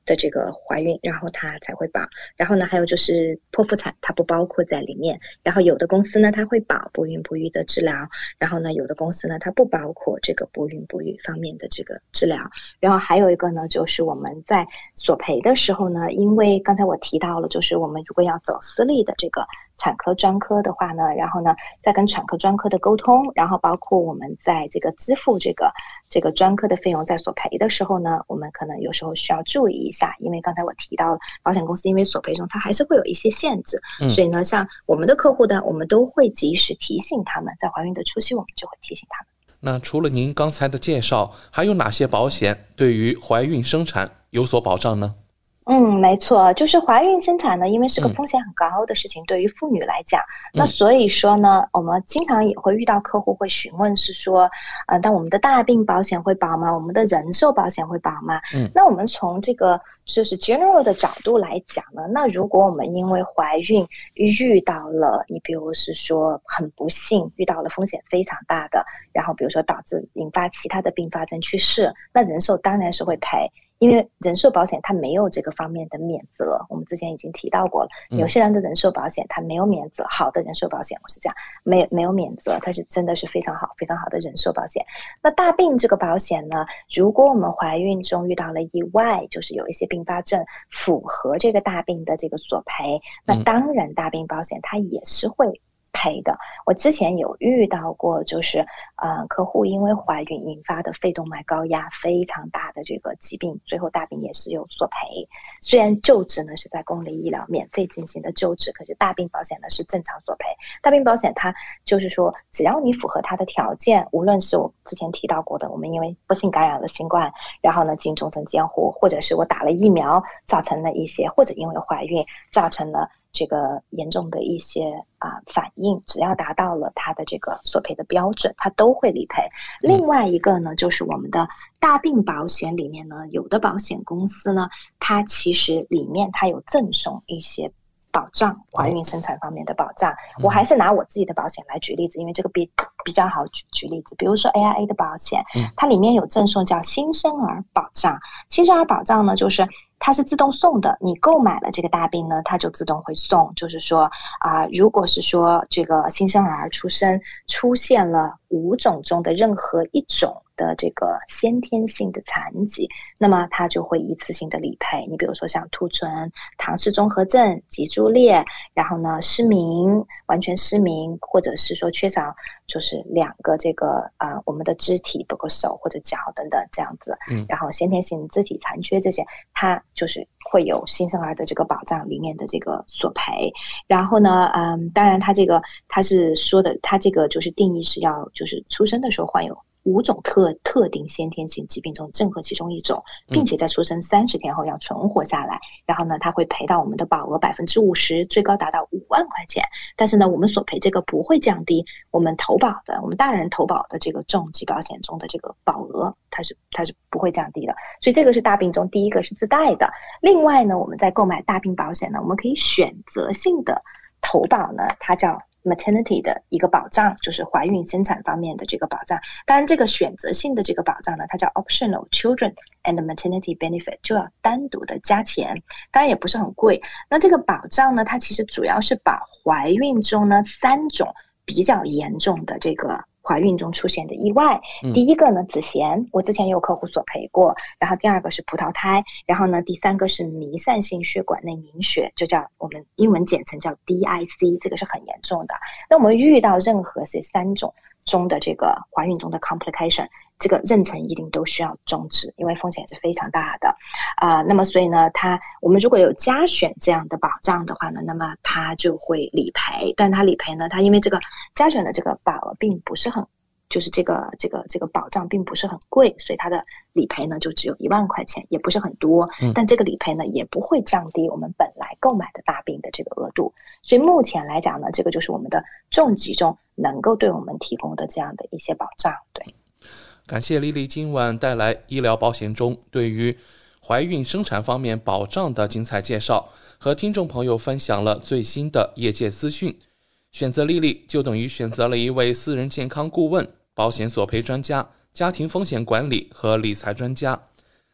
的这个怀孕，然后它才会保。然后呢，还有就是剖腹产，它不包括在里面。然后有的公司呢，它会保不孕不育的治疗，然后呢，有的公司呢，它不包括这个不孕不育方面的这个治疗。然后还有一个呢，就是我们在索赔的时候呢，因为刚才我提到了，就是我们如果要走私立的这个产科专科的话呢，然后呢，再跟产科专科的沟通，然后包括我们在这个支付这个这个专科的费用，在索赔的时候呢，我们可能有时候需要注意一下，因为刚才我提到了保险公司因为索赔中它还是会有一些限制，嗯、所以呢，像我们的客户呢，我们都会及时提醒他们，在怀孕的初期我们就会提醒他们。 那除了您刚才的介绍，还有哪些保险对于怀孕生产有所保障呢？ 嗯，没错，就是怀孕生产呢，因为是个风险很高的事情，嗯、对于妇女来讲，那所以说呢，我们经常也会遇到客户会询问是说，呃，但我们的大病保险会保吗？我们的人寿保险会保吗？嗯，那我们从这个就是 general 的角度来讲呢，那如果我们因为怀孕遇到了，你比如是说很不幸遇到了风险非常大的，然后比如说导致引发其他的并发症去世，那人寿当然是会赔。因为人寿保险它没有这个方面的免责，我们之前已经提到过了，有些人的人寿保险它没有免责，好的人寿保险我是这样，没有没有免责，它是真的是非常好非常好的人寿保险。那大病这个保险呢，如果我们怀孕中遇到了意外，就是有一些并发症符合这个大病的这个索赔，那当然大病保险它也是会赔的。我之前有遇到过，就是呃，客户因为怀孕引发的肺动脉高压非常大的这个疾病，最后大病也是有索赔。虽然救治呢是在公立医疗免费进行的救治，可是大病保险呢是正常索赔。大病保险它就是说，只要你符合它的条件，无论是我之前提到过的，我们因为不幸感染了新冠，然后呢进重症监护，或者是我打了疫苗造成了一些，或者因为怀孕造成了这个严重的一些啊、呃、反应，只要达到了它的这个索赔的标准，它都会理赔。另外一个呢，就是我们的大病保险里面呢，有的保险公司呢，它其实里面它有赠送一些保障，怀孕生产方面的保障。我还是拿我自己的保险来举例子，因为这个比比较好举举例子。比如说 A I A 的保险，它里面有赠送叫新生儿保障。新生儿保障呢，就是它是自动送的，你购买了这个大病呢，它就自动会送。就是说啊、呃，如果是说这个新生儿出生出现了五种中的任何一种的这个先天性的残疾，那么它就会一次性的理赔。你比如说像兔唇、唐氏综合症、脊柱裂，然后呢失明、完全失明，或者是说缺少就是两个这个啊、呃、我们的肢体，包括手或者脚等等这样子，嗯，然后先天性肢体残缺这些，它就是会有新生儿的这个保障里面的这个索赔。然后呢，嗯，当然它这个它是说的，它这个就是定义是要就是出生的时候患有五种特特定先天性疾病中任何其中一种，并且在出生三十天后要存活下来，然后呢，它会赔到我们的保额百分之五十，最高达到五万块钱。但是呢，我们索赔这个不会降低我们投保的，我们大人投保的这个重疾保险中的这个保额，它是它是不会降低的。所以这个是大病中第一个是自带的。另外呢，我们在购买大病保险呢，我们可以选择性的投保呢，它叫maternity 的一个保障，就是怀孕生产方面的这个保障。当然这个选择性的这个保障呢，它叫 optional children and maternity benefit， 就要单独的加钱，当然也不是很贵。那这个保障呢，它其实主要是把怀孕中呢三种比较严重的这个怀孕中出现的意外，第一个呢子痫，我之前也有客户索赔过，然后第二个是葡萄胎，然后呢第三个是弥散性血管内凝血，就叫我们英文简称叫 D I C， 这个是很严重的。那我们遇到任何这三种中的这个怀孕中的 complication， 这个妊娠一定都需要终止，因为风险是非常大的啊、呃。那么所以呢，它我们如果有加选这样的保障的话呢，那么它就会理赔。但它理赔呢，它因为这个加选的这个保额并不是很，就是这个这个这个保障并不是很贵，所以它的理赔呢就只有一万块钱，也不是很多。但这个理赔呢也不会降低我们本来购买的大病的这个额度。所以目前来讲呢，这个就是我们的重疾中能够对我们提供的这样的一些保障。对， 感谢丽丽今晚带来医疗保险中对于怀孕生产方面保障的精彩介绍，和听众朋友分享了最新的业界资讯。选择丽丽就等于选择了一位私人健康顾问、保险索赔专家、家庭风险管理和理财专家。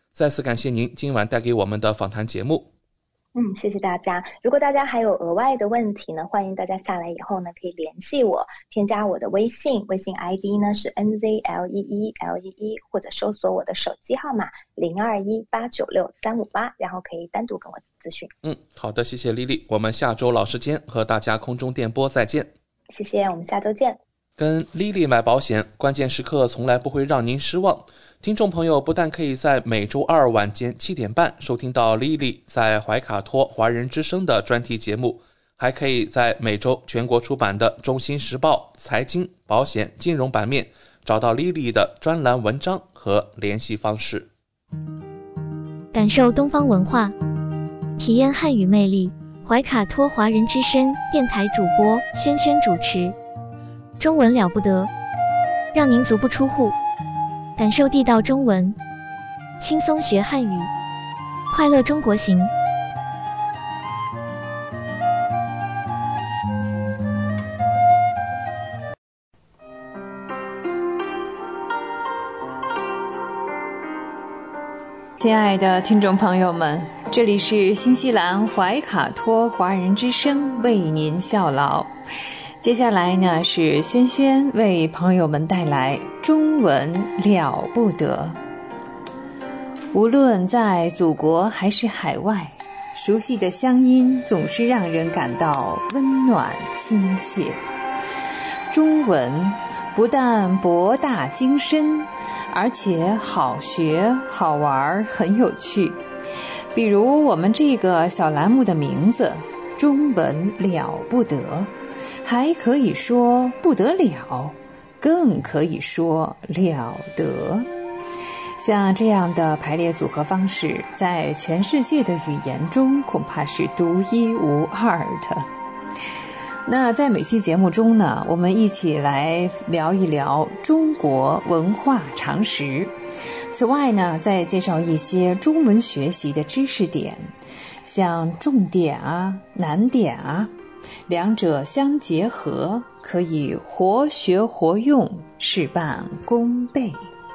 再次感谢您今晚带给我们的访谈节目。 嗯，谢谢大家。如果大家还有额外的问题呢，欢迎大家下来以后呢，可以联系我，添加我的微信，微信 I D 呢是 N Z L E E L E E， 或者搜索我的手机号码零二一八九六三五八，然后可以单独跟我咨询。 嗯，好的，谢谢丽丽，我们下周老时间和大家空中电波再见。 谢谢，我们下周见。 跟丽丽买保险，关键时刻从来不会让您失望。听众朋友不但可以在每周二晚间七点半收听到丽丽在怀卡托华人之声的专题节目，还可以在每周全国出版的《中新时报》财经、保险、金融版面找到丽丽的专栏文章和联系方式。 感受东方文化，体验汉语魅力。怀卡托华人之声电台主播轩轩主持。中文了不得，让您足不出户，感受地道中文，轻松学汉语，快乐中国行。 亲爱的听众朋友们，这里是新西兰怀卡托华人之声为您效劳。接下来呢，是轩轩为朋友们带来中文了不得。无论在祖国还是海外，熟悉的乡音总是让人感到温暖亲切。中文不但博大精深，而且好学好玩很有趣。比如我们这个小栏目的名字中文了不得，还可以说不得了，更可以说了得。像这样的排列组合方式，在全世界的语言中恐怕是独一无二的。那在每期节目中呢，我们一起来聊一聊中国文化常识。此外呢，再介绍一些中文学习的知识点，像重点啊、难点啊，两者相结合，可以活学活用，事半功倍。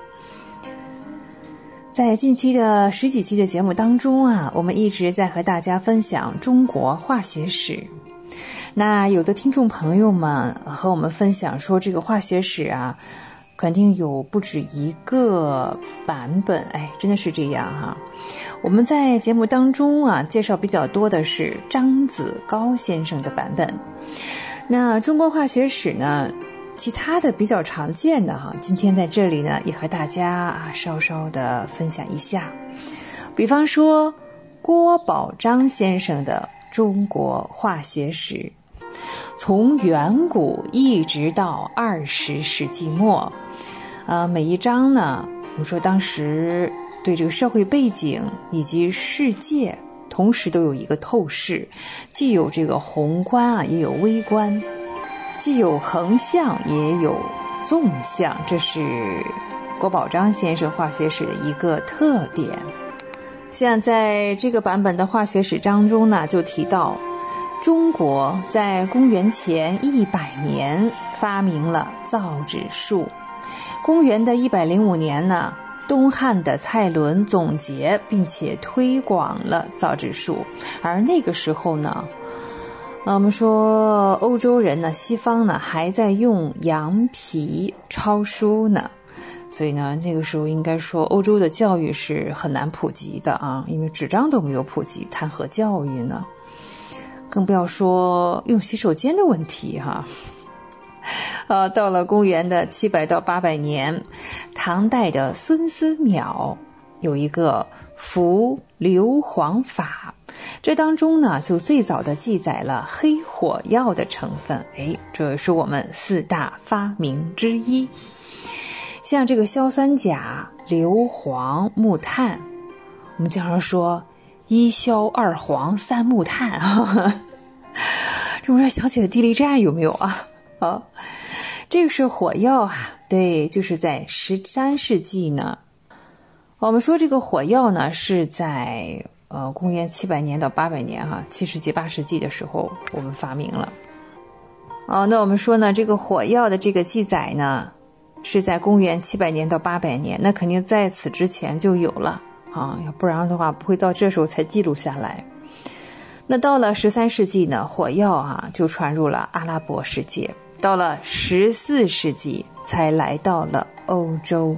在近期的十几期的节目当中啊，我们一直在和大家分享中国化学史。那有的听众朋友们和我们分享说，这个化学史啊，肯定有不止一个版本。哎，真的是这样哈。我们在节目当中啊，介绍比较多的是张子高先生的版本。那中国化学史呢，其他的比较常见的哈，今天在这里呢，也和大家啊稍稍的分享一下。比方说郭宝章先生的中国化学史，从远古一直到二十世纪末，呃，每一章呢，我们说当时对这个社会背景以及世界同时都有一个透视，既有这个宏观啊，也有微观，既有横向也有纵向，这是郭宝章先生化学史的一个特点。像在这个版本的化学史当中呢，就提到中国在公元前一百年发明了造纸术。公元的一百零五年呢，东汉的蔡伦总结并且推广了造纸术。而那个时候呢，我们说欧洲人呢，西方呢还在用羊皮抄书呢。所以呢，这个时候应该说欧洲的教育是很难普及的啊，因为纸张都没有普及，谈何教育呢？更不要说用洗手间的问题哈。啊，到了公元的七百到八百年，唐代的孙思邈有一个伏硫磺法，这当中呢就最早的记载了黑火药的成分。哎，这是我们四大发明之一。像这个硝酸钾、硫磺、木炭，我们经常说一硝二黄三木炭啊，这不是想起了地雷战有没有啊？啊，这个是火药啊，对，就是在十三世纪呢。我们说这个火药呢是在呃公元七百年到八百年哈、啊，七世纪八世纪的时候我们发明了。哦，那我们说呢，这个火药的这个记载呢，是在公元七百年到八百年，那肯定在此之前就有了啊，要不然的话不会到这时候才记录下来。那到了十三世纪呢，火药啊就传入了阿拉伯世界，到了十四世纪才来到了欧洲。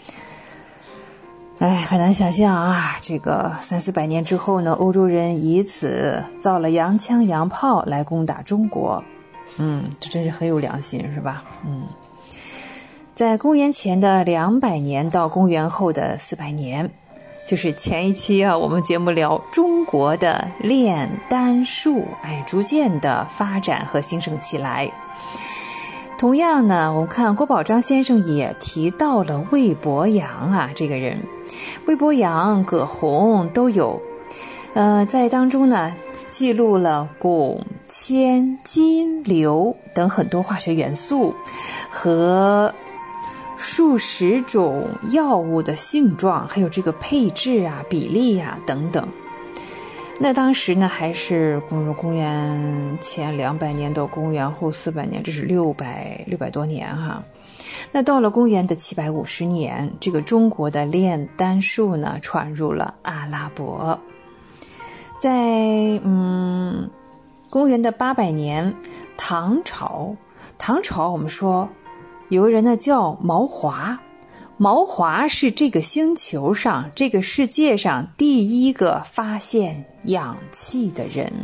哎，很难想象啊，这个三四百年之后呢，欧洲人以此造了洋枪洋炮来攻打中国。嗯，这真是很有良心，是吧？嗯，在公元前的两百年到公元后的四百年，就是前一期啊，我们节目聊中国的炼丹术，哎，逐渐的发展和兴盛起来。同样呢，我们看郭宝章先生也提到了魏伯阳啊，这个人，魏伯阳、葛洪都有，呃，在当中呢记录了汞、铅、金、硫等很多化学元素和数十种药物的性状，还有这个配置啊、比例啊等等。那当时呢，还是公元前两百年到公元后四百年，这是六百六百多年哈。那到了公元的七百五十年，这个中国的炼丹术呢传入了阿拉伯。在嗯公元的八百年，唐朝，唐朝我们说有个人呢叫毛华。毛华是这个星球上这个世界上第一个发现氧气的人。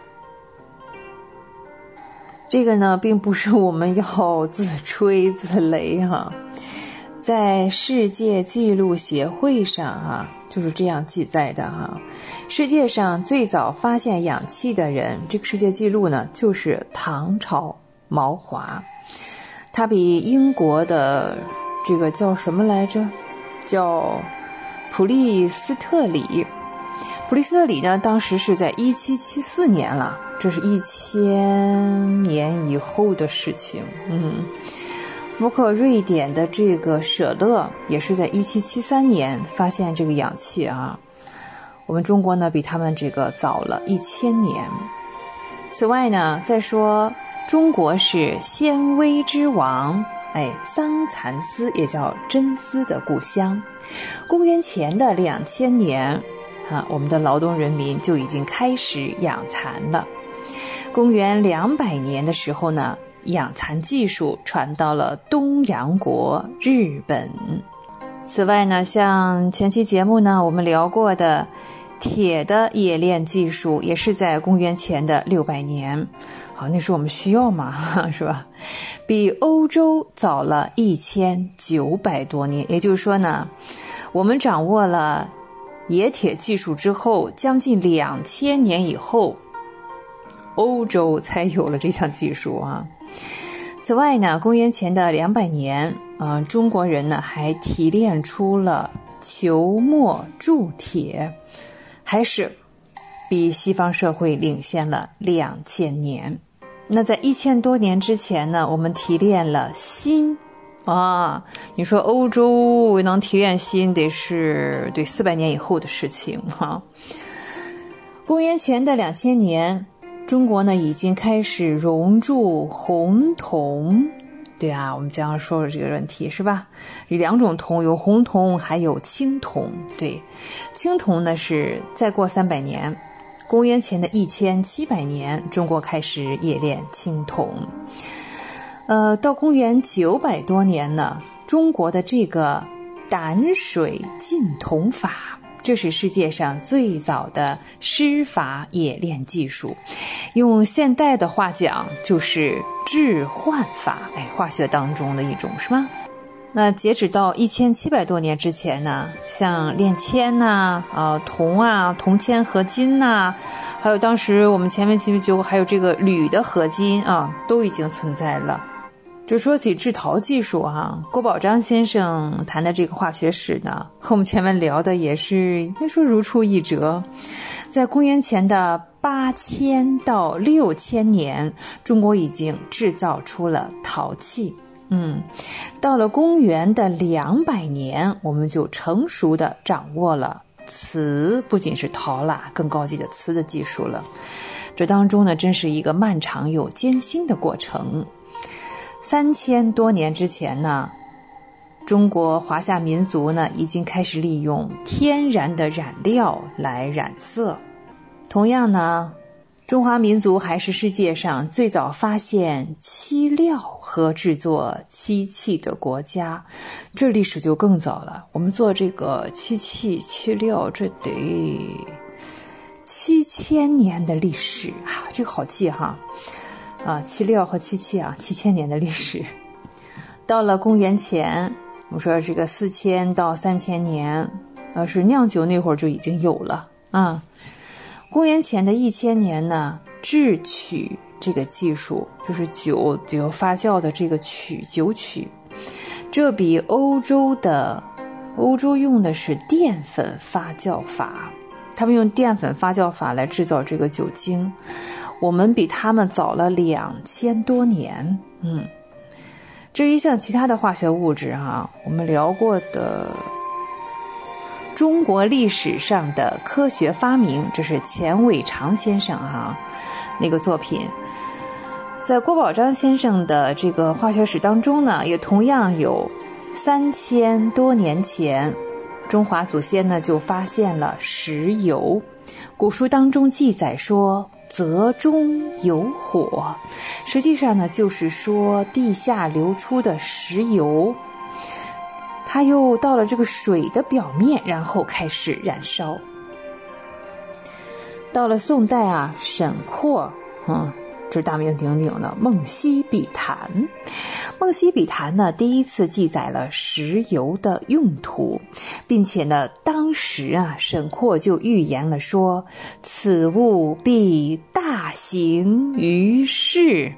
这个呢并不是我们要自吹自擂哈，在世界纪录协会上啊就是这样记载的哈。世界上最早发现氧气的人，这个世界纪录呢就是唐朝毛华。他比英国的这个叫什么来着，叫普利斯特里。普利斯特里呢当时是在一七七四年了，这是一千年以后的事情。嗯，包括瑞典的这个舍勒也是在一七七三年发现这个氧气啊。我们中国呢比他们这个早了一千年。此外呢，再说中国是纤维之王，哎，桑蚕丝也叫真丝的故乡。公元前的两千年啊，我们的劳动人民就已经开始养蚕了。公元两百年的时候呢，养蚕技术传到了东洋国日本。此外呢，像前期节目呢我们聊过的铁的冶炼技术，也是在公元前的六百年。好，那时候我们需要嘛，是吧？比欧洲早了一千九百多年。也就是说呢，我们掌握了冶铁技术之后，将近两千年以后，欧洲才有了这项技术啊。此外呢，公元前的两百年，呃，中国人呢还提炼出了球墨铸铁，还是比西方社会领先了两千年。那在一千多年之前呢，我们提炼了锌啊。你说欧洲能提炼锌，得是对四百年以后的事情哈、啊。公元前的两千年，中国呢已经开始熔铸红铜。对啊，我们刚刚说了这个问题是吧？有两种铜，有红铜还有青铜。对，青铜呢是再过三百年。公元前的一千七百年，中国开始冶炼青铜。呃，到公元九百多年呢，中国的这个胆水浸铜法，这是世界上最早的湿法冶炼技术。用现代的话讲，就是置换法，哎，化学当中的一种，是吗？那截止到一千七百多年之前呢，像炼铅呐、啊、呃铜啊、铜铅合金呐、啊，还有当时我们前面其实就还有这个铝的合金啊，都已经存在了。就说起制陶技术啊，郭宝章先生谈的这个化学史呢，和我们前面聊的也是应该说如出一辙。在公元前的八千到六千年，中国已经制造出了陶器。嗯，到了公元的两百年，我们就成熟的掌握了瓷，不仅是陶啦，更高级的瓷的技术了。这当中呢，真是一个漫长又艰辛的过程。三千多年之前呢， 中国华夏民族呢，已经开始利用天然的染料来染色。同样呢，中华民族还是世界上最早发现漆料和制作漆器的国家，这历史就更早了。我们做这个漆器漆料，这得七千年的历史啊，这个好记哈。啊，漆料和漆器啊，七千年的历史。到了公元前，我们说这个四千到三千年，呃，是酿酒那会儿就已经有了啊。公元前的一千年呢，制曲这个技术，就是酒酒发酵的这个曲酒曲，这比欧洲的欧洲用的是淀粉发酵法，他们用淀粉发酵法来制造这个酒精，我们比他们早了两千多年。嗯，至于像其他的化学物质啊，我们聊过的中国历史上的科学发明，这是钱伟长先生啊那个作品。在郭宝章先生的这个化学史当中呢，也同样有三千多年前，中华祖先呢就发现了石油。古书当中记载说泽中有火，实际上呢就是说地下流出的石油，它又到了这个水的表面，然后开始燃烧。到了宋代啊，沈括，嗯，这是大名鼎鼎的《梦溪笔谈》。《梦溪笔谈》呢，第一次记载了石油的用途，并且呢，当时啊，沈括就预言了说，此物必大行于世。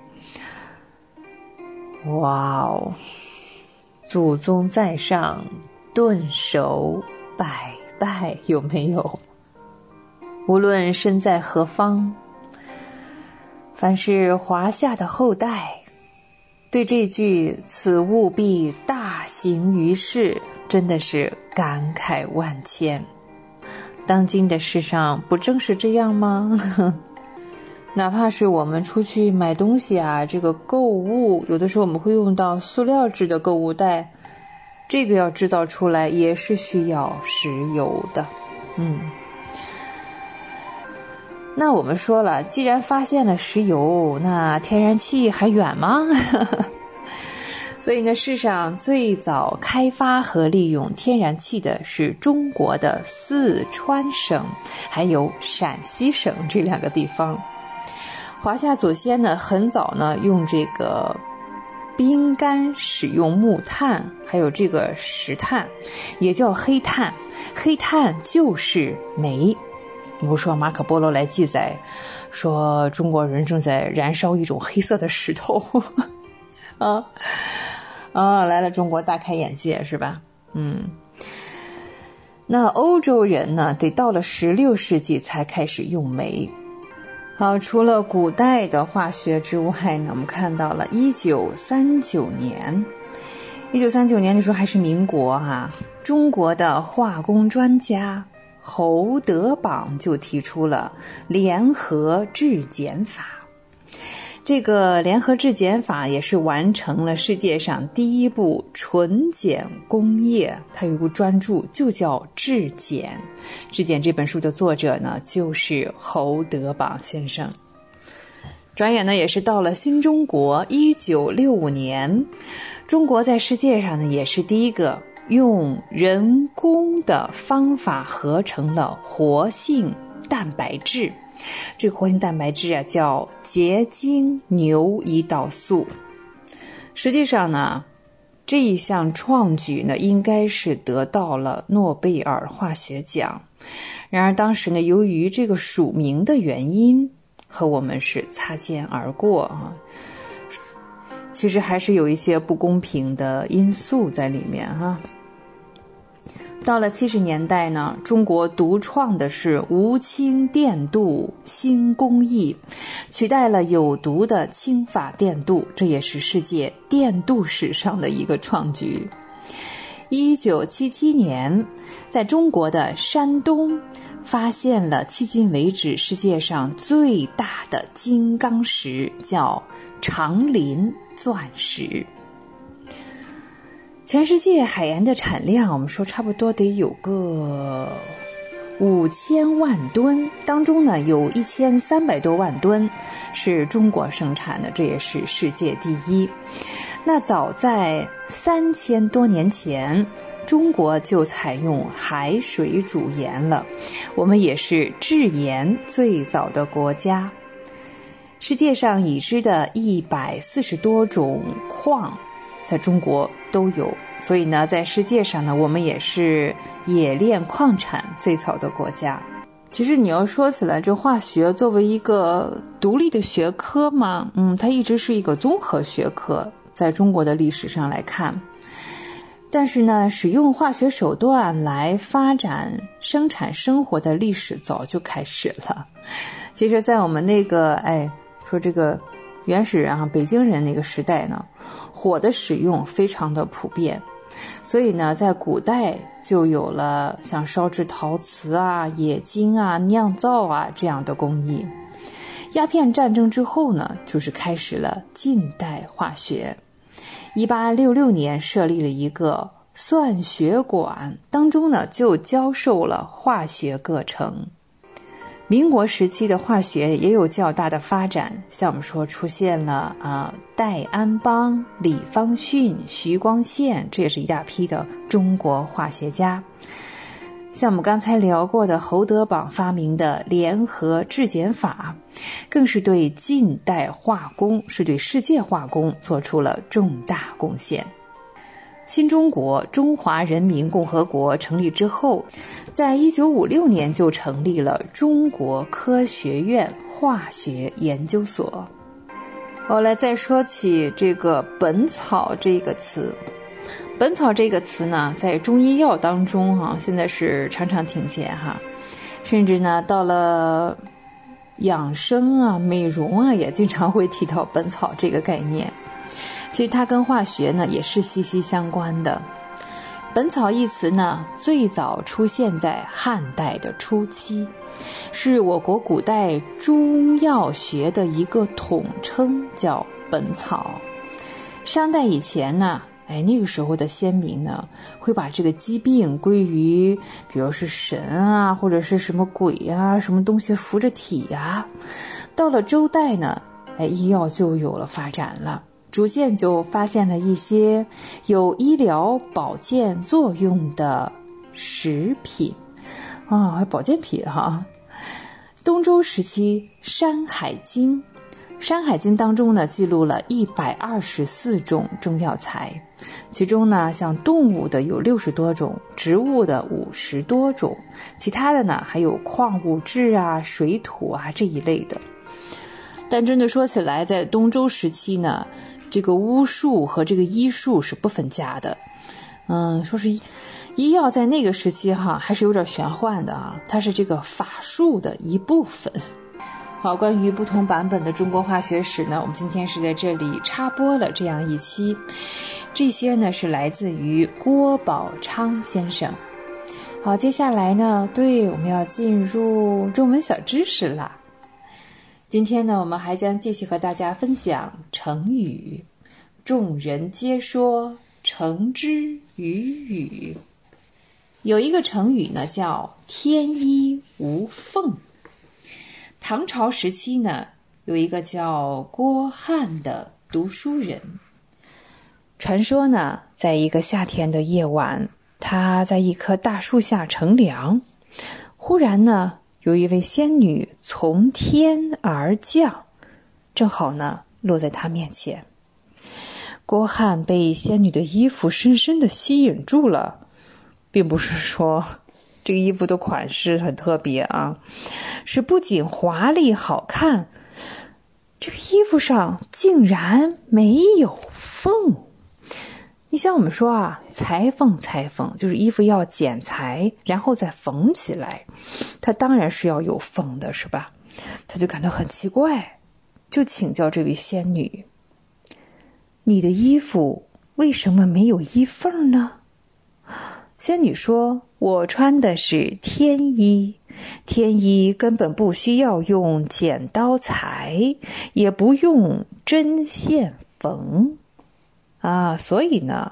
哇哦！祖宗在上，顿首百拜，有没有？无论身在何方，凡是华夏的后代，对这句此物必大行于世真的是感慨万千。当今的世上不正是这样吗？哪怕是我们出去买东西啊，这个购物有的时候我们会用到塑料制的购物袋，这个要制造出来也是需要石油的。嗯，那我们说了，既然发现了石油，那天然气还远吗？所以呢，世上最早开发和利用天然气的是中国的四川省还有陕西省这两个地方。华夏祖先呢，很早呢用这个冰干使用木炭，还有这个石炭，也叫黑炭。黑炭就是煤。比如说马可波罗来记载说中国人正在燃烧一种黑色的石头啊啊，来了中国大开眼界是吧？嗯，那欧洲人呢，得到了十六世纪才开始用煤。好，除了古代的化学之外呢，我们看到了一九三九年，一九三九年的时候还是民国哈、啊，中国的化工专家侯德榜就提出了联合制碱法。这个联合制碱法也是完成了世界上第一部纯碱工业，它有一部专著就叫《制碱》。《制碱》这本书的作者呢，就是侯德榜先生。转眼呢，也是到了新中国一九六五年，中国在世界上呢，也是第一个用人工的方法合成了活性蛋白质。这个活性蛋白质啊，叫结晶牛胰岛素。实际上呢，这一项创举呢，应该是得到了诺贝尔化学奖。然而当时呢，由于这个署名的原因，和我们是擦肩而过啊。其实还是有一些不公平的因素在里面哈、啊。到了七十年代呢，中国独创的是无氢电镀新工艺，取代了有毒的氢法电镀，这也是世界电镀史上的一个创举。一九七七年，在中国的山东发现了迄今为止世界上最大的金刚石，叫长林钻石。 全世界海盐的产量，我们说差不多得有个五千万吨，当中呢有一千三百多万吨是中国生产的，这也是世界第一。那早在三千多年前，中国就采用海水煮盐了，我们也是制盐最早的国家。世界上已知的一百四十多种矿在中国都有，所以呢，在世界上呢，我们也是冶炼矿产最早的国家。其实你要说起来，这化学作为一个独立的学科嘛，嗯，它一直是一个综合学科，在中国的历史上来看。但是呢，使用化学手段来发展生产生活的历史早就开始了。其实在我们那个哎说这个原始人啊，北京人那个时代呢，火的使用非常的普遍，所以呢，在古代就有了像烧制陶瓷啊、冶金啊、酿造啊这样的工艺。鸦片战争之后呢，就是开始了近代化学。一八六六年设立了一个算学馆，当中呢就教授了化学课程。民国时期的化学也有较大的发展，像我们说出现了啊、呃、戴安邦、李方训、徐光宪，这也是一大批的中国化学家。像我们刚才聊过的侯德榜发明的联合制碱法，更是对近代化工，是对世界化工做出了重大贡献。新中国中华人民共和国成立之后，在一九五六年就成立了中国科学院化学研究所。后来再说起这个本草这个词，本草这个词呢，在中医药当中哈、啊，现在是常常听见哈，甚至呢到了养生啊、美容啊，也经常会提到本草这个概念。其实它跟化学呢也是息息相关的。本草一词呢，最早出现在汉代的初期，是我国古代中药学的一个统称，叫本草。商代以前呢，哎，那个时候的先民呢，会把这个疾病归于，比如是神啊，或者是什么鬼啊，什么东西附着体啊。到了周代呢，哎，医药就有了发展了。逐渐就发现了一些有医疗保健作用的食品啊，还保健品哈、啊。东周时期，《山海经》，《山海经》当中呢记录了一百二十四种中药材，其中呢像动物的有六十多种，植物的五十多种，其他的呢还有矿物质啊、水土啊这一类的。但真的说起来，在东周时期呢，这个巫术和这个医术是不分家的。嗯，说是医药在那个时期哈，还是有点玄幻的啊，它是这个法术的一部分。好，关于不同版本的中国化学史呢，我们今天是在这里插播了这样一期。这些呢是来自于郭宝昌先生。好，接下来呢，对，我们要进入中文小知识了。今天呢，我们还将继续和大家分享成语众人皆说成之于语。有一个成语呢叫天衣无缝。唐朝时期呢，有一个叫郭翰的读书人，传说呢，在一个夏天的夜晚，他在一棵大树下乘凉，忽然呢，有一位仙女从天而降，正好呢落在他面前。郭翰被仙女的衣服深深地吸引住了，并不是说这个衣服的款式很特别啊，是不仅华丽好看，这个衣服上竟然没有缝。你像我们说啊，裁缝裁缝就是衣服要剪裁然后再缝起来，它当然是要有缝的，是吧？他就感到很奇怪，就请教这位仙女，你的衣服为什么没有衣缝呢？仙女说，我穿的是天衣，天衣根本不需要用剪刀裁，也不用针线缝啊，所以呢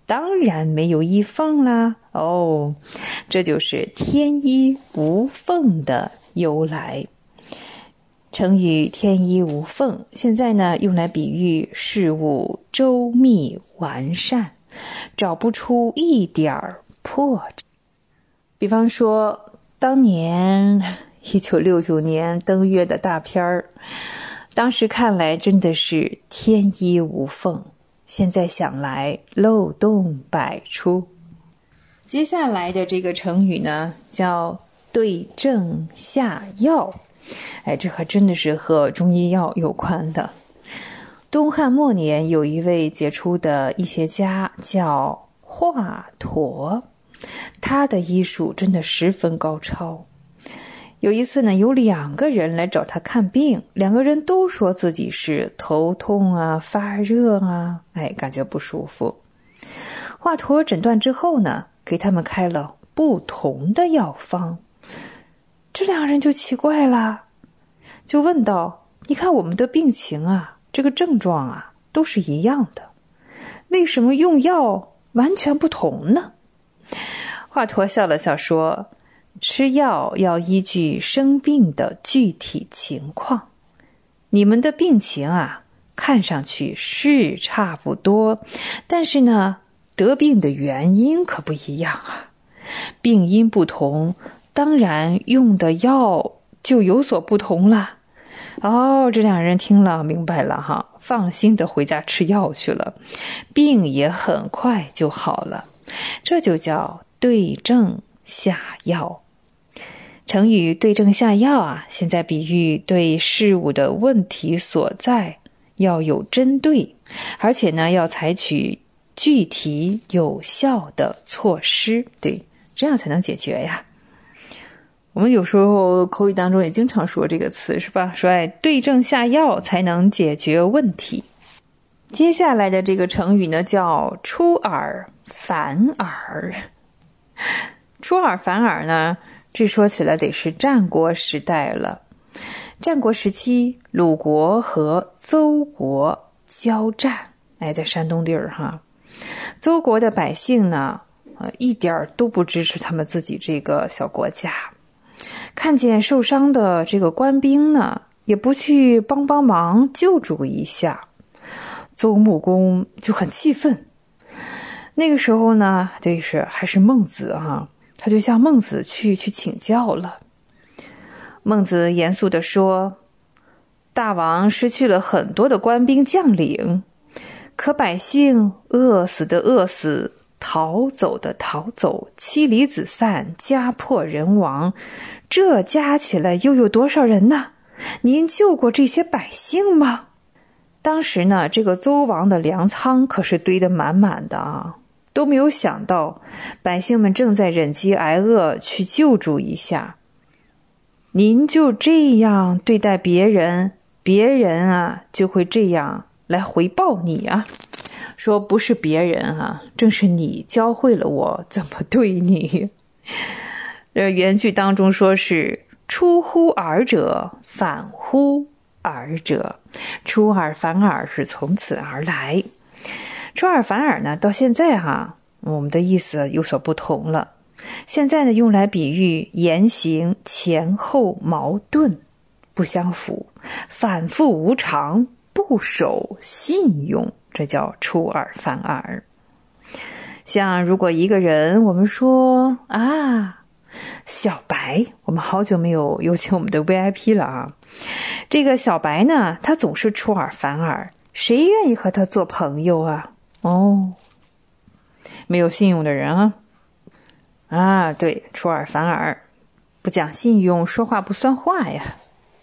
当然没有衣缝啦。哦，这就是天衣无缝的由来。成语天衣无缝现在呢用来比喻事物周密完善，找不出一点儿破绽。比方说当年一九六九年登月的大片儿，当时看来真的是天衣无缝，现在想来漏洞百出。接下来的这个成语呢叫对症下药，哎，这还真的是和中医药有关的。东汉末年有一位杰出的医学家叫华佗，他的医术真的十分高超。有一次呢，有两个人来找他看病，两个人都说自己是头痛啊、发热啊，哎，感觉不舒服。华佗诊断之后呢，给他们开了不同的药方。这两人就奇怪了，就问道：你看我们的病情啊，这个症状啊，都是一样的，为什么用药完全不同呢？华佗笑了笑说：吃药要依据生病的具体情况，你们的病情啊，看上去是差不多，但是呢，得病的原因可不一样啊。病因不同，当然用的药就有所不同啦。哦，这两人听了明白了哈，放心的回家吃药去了，病也很快就好了。这就叫对症下药。成语对症下药啊，现在比喻对事物的问题所在要有针对，而且呢要采取具体有效的措施，对，这样才能解决呀。我们有时候口语当中也经常说这个词是吧？说哎，对症下药才能解决问题。接下来的这个成语呢叫出尔反尔。出尔反尔呢，这说起来得是战国时代了。战国时期，鲁国和邹国交战，哎，在山东地儿哈。邹国的百姓呢，呃，一点都不支持他们自己这个小国家。看见受伤的这个官兵呢，也不去帮帮忙救助一下。邹穆公就很气愤。那个时候呢，这是还是孟子啊。他就向孟子去去请教了。孟子严肃地说：大王失去了很多的官兵将领，可百姓饿死的饿死，逃走的逃走，妻离子散，家破人亡，这加起来又有多少人呢？您救过这些百姓吗？当时呢，这个邹王的粮仓可是堆得满满的啊，都没有想到百姓们正在忍饥挨饿，去救助一下。您就这样对待别人，别人啊就会这样来回报你啊。说不是别人啊，正是你教会了我怎么对你。这原句当中说是出乎尔者，反乎尔者，出尔反尔是从此而来。出尔反尔呢，到现在哈、啊，我们的意思有所不同了。现在呢，用来比喻言行前后矛盾，不相符，反复无常，不守信用，这叫出尔反尔。像如果一个人，我们说啊，小白，我们好久没有有请我们的 V I P 了啊。这个小白呢，他总是出尔反尔，谁愿意和他做朋友啊？哦，没有信用的人啊。啊，对，出尔反尔，不讲信用，说话不算话呀。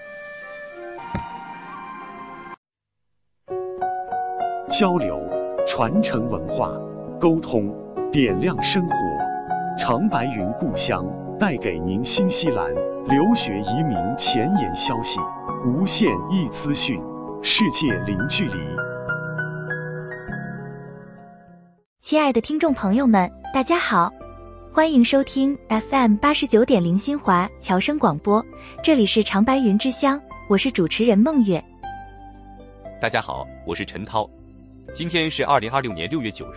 交流，传承文化，沟通，点亮生活。长白云故乡带给您新西兰留学移民前沿消息，无限易资讯，世界零距离。 亲爱的听众朋友们，大家好，欢迎收听 F M 八十九点零新华侨生广播，这里是长白云之乡，我是主持人孟月。 大家好，我是陈涛。今天是二零二六年六月九日，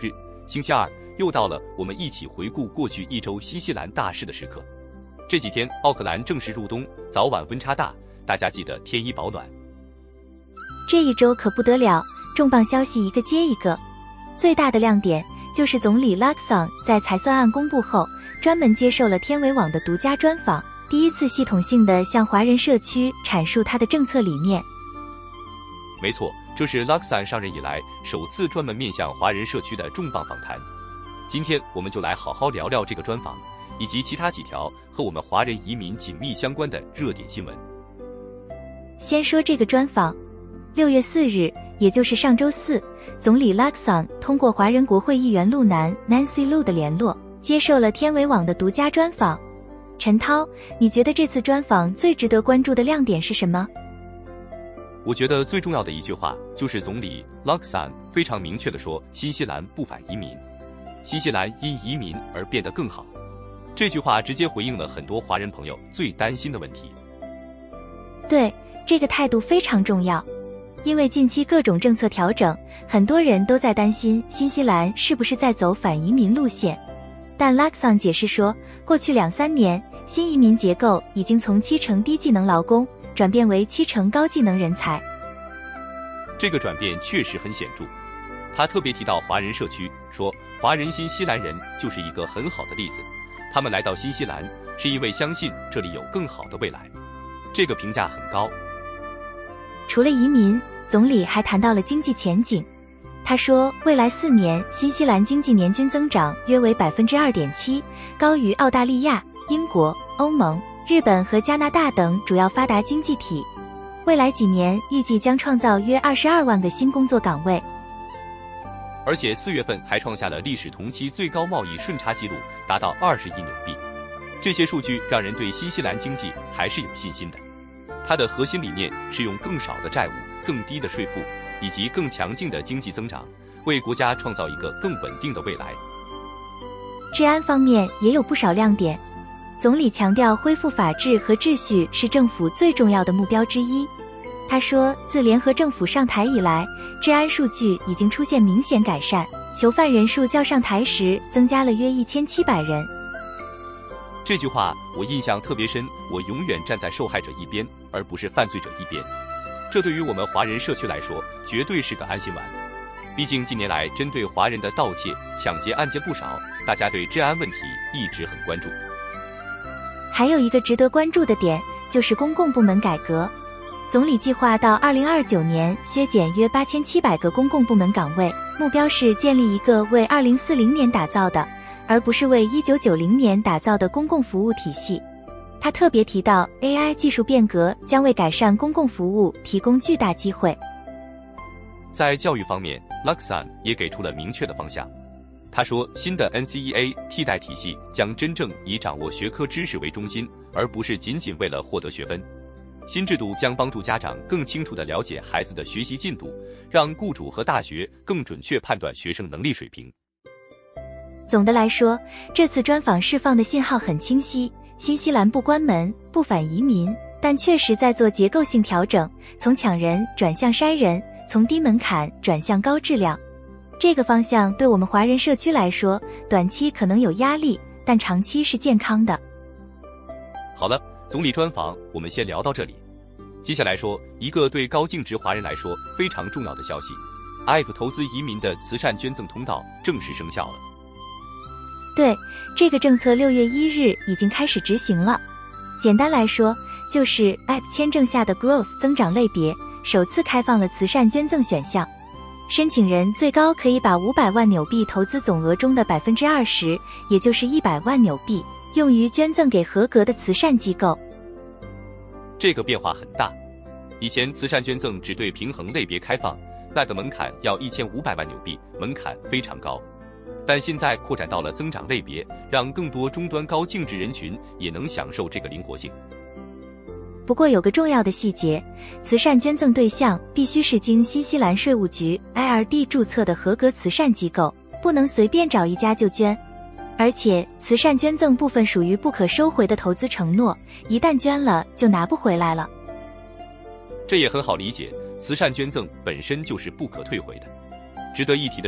星期二又到了我们一起回顾过去一周新西兰大事的时刻。这几天奥克兰正式入冬，早晚温差大，大家记得添衣保暖。 这一周可不得了，重磅消息一个接一个。最大的亮点就是总理 Luxon 在裁算案公布后，专门接受了天维网的独家专访，第一次系统性地向华人社区阐述他的政策理念。 没错，这是 Luxon 上任以来首次专门面向华人社区的重磅访谈。今天我们就来好好聊聊这个专访，以及其他几条和我们华人移民紧密相关的热点新闻。 先说这个专访。六月四日，也就是上周四，总理 Luxon 通过华人国会议员陆南 Nancy Lu 的联络，接受了天维网的独家专访。陈涛，你觉得这次专访最值得关注的亮点是什么？ 我觉得最重要的一句话就是总理 Luxon 非常明确地说，新西兰不反移民，新西兰因移民而变得更好。这句话直接回应了很多华人朋友最担心的问题。 对，这个态度非常重要。因为近期各种政策调整，很多人都在担心新西兰是不是在走反移民路线。但 Luxon 解释说，过去两三年，新移民结构已经从七成低技能劳工转变为七成高技能人才。 这个转变确实很显著。他特别提到华人社区，说华人新西兰人就是一个很好的例子，他们来到新西兰是因为相信这里有更好的未来，这个评价很高。 除了移民，总理还谈到了经济前景。他说，未来四年新西兰经济年均增长约为 百分之二点七， 高于澳大利亚、英国、欧盟、日本和加拿大等主要发达经济体。未来几年预计将创造约二十二万个新工作岗位。 而且四月份还创下了历史同期最高贸易顺差记录，达到二十亿纽币。这些数据让人对新西兰经济还是有信心的。它的核心理念是用更少的债务、更低的税负以及更强劲的经济增长，为国家创造一个更稳定的未来。 治安方面也有不少亮点。总理强调恢复法治和秩序是政府最重要的目标之一。他说，自联合政府上台以来，治安数据已经出现明显改善，囚犯人数较上台时增加了约一千七百人。 这句话我印象特别深，我永远站在受害者一边，而不是犯罪者一边。这对于我们华人社区来说，绝对是个安心丸。毕竟近年来针对华人的盗窃、抢劫案件不少，大家对治安问题一直很关注。 还有一个值得关注的点，就是公共部门改革。总理计划到二零二九年削减约八千七百个公共部门岗位，目标是建立一个为二零四零年打造的，而不是为一九九零年打造的公共服务体系。他特别提到 A I 技术变革将为改善公共服务提供巨大机会。 在教育方面， Luxon 也给出了明确的方向。他说，新的 N C E A 替代体系将真正以掌握学科知识为中心，而不是仅仅为了获得学分。新制度将帮助家长更清楚地了解孩子的学习进度，让雇主和大学更准确判断学生能力水平。 总的来说，这次专访释放的信号很清晰，新西兰不关门、不反移民，但确实在做结构性调整，从抢人转向筛人，从低门槛转向高质量。这个方向对我们华人社区来说，短期可能有压力，但长期是健康的。 好了，总理专访我们先聊到这里。接下来说一个对高净值华人来说非常重要的消息， I P 投资移民的慈善捐赠通道正式生效了。 对，这个政策六月一日已经开始执行了。简单来说，就是 I P 签证下的 Growth 增长类别首次开放了慈善捐赠选项，申请人最高可以把五百万纽币投资总额中的 百分之二十， 也就是一百万纽币，用于捐赠给合格的慈善机构。 这个变化很大，以前慈善捐赠只对平衡类别开放，那个门槛要一千五百万纽币，门槛非常高。但现在扩展到了增长类别，让更多终端高净值人群也能享受这个灵活性。 不过有个重要的细节，慈善捐赠对象必须是经新西兰税务局 I R D 注册的合格慈善机构，不能随便找一家就捐。而且慈善捐赠部分属于不可收回的投资承诺，一旦捐了就拿不回来了。 这也很好理解，慈善捐赠本身就是不可退回的。值得一提的是，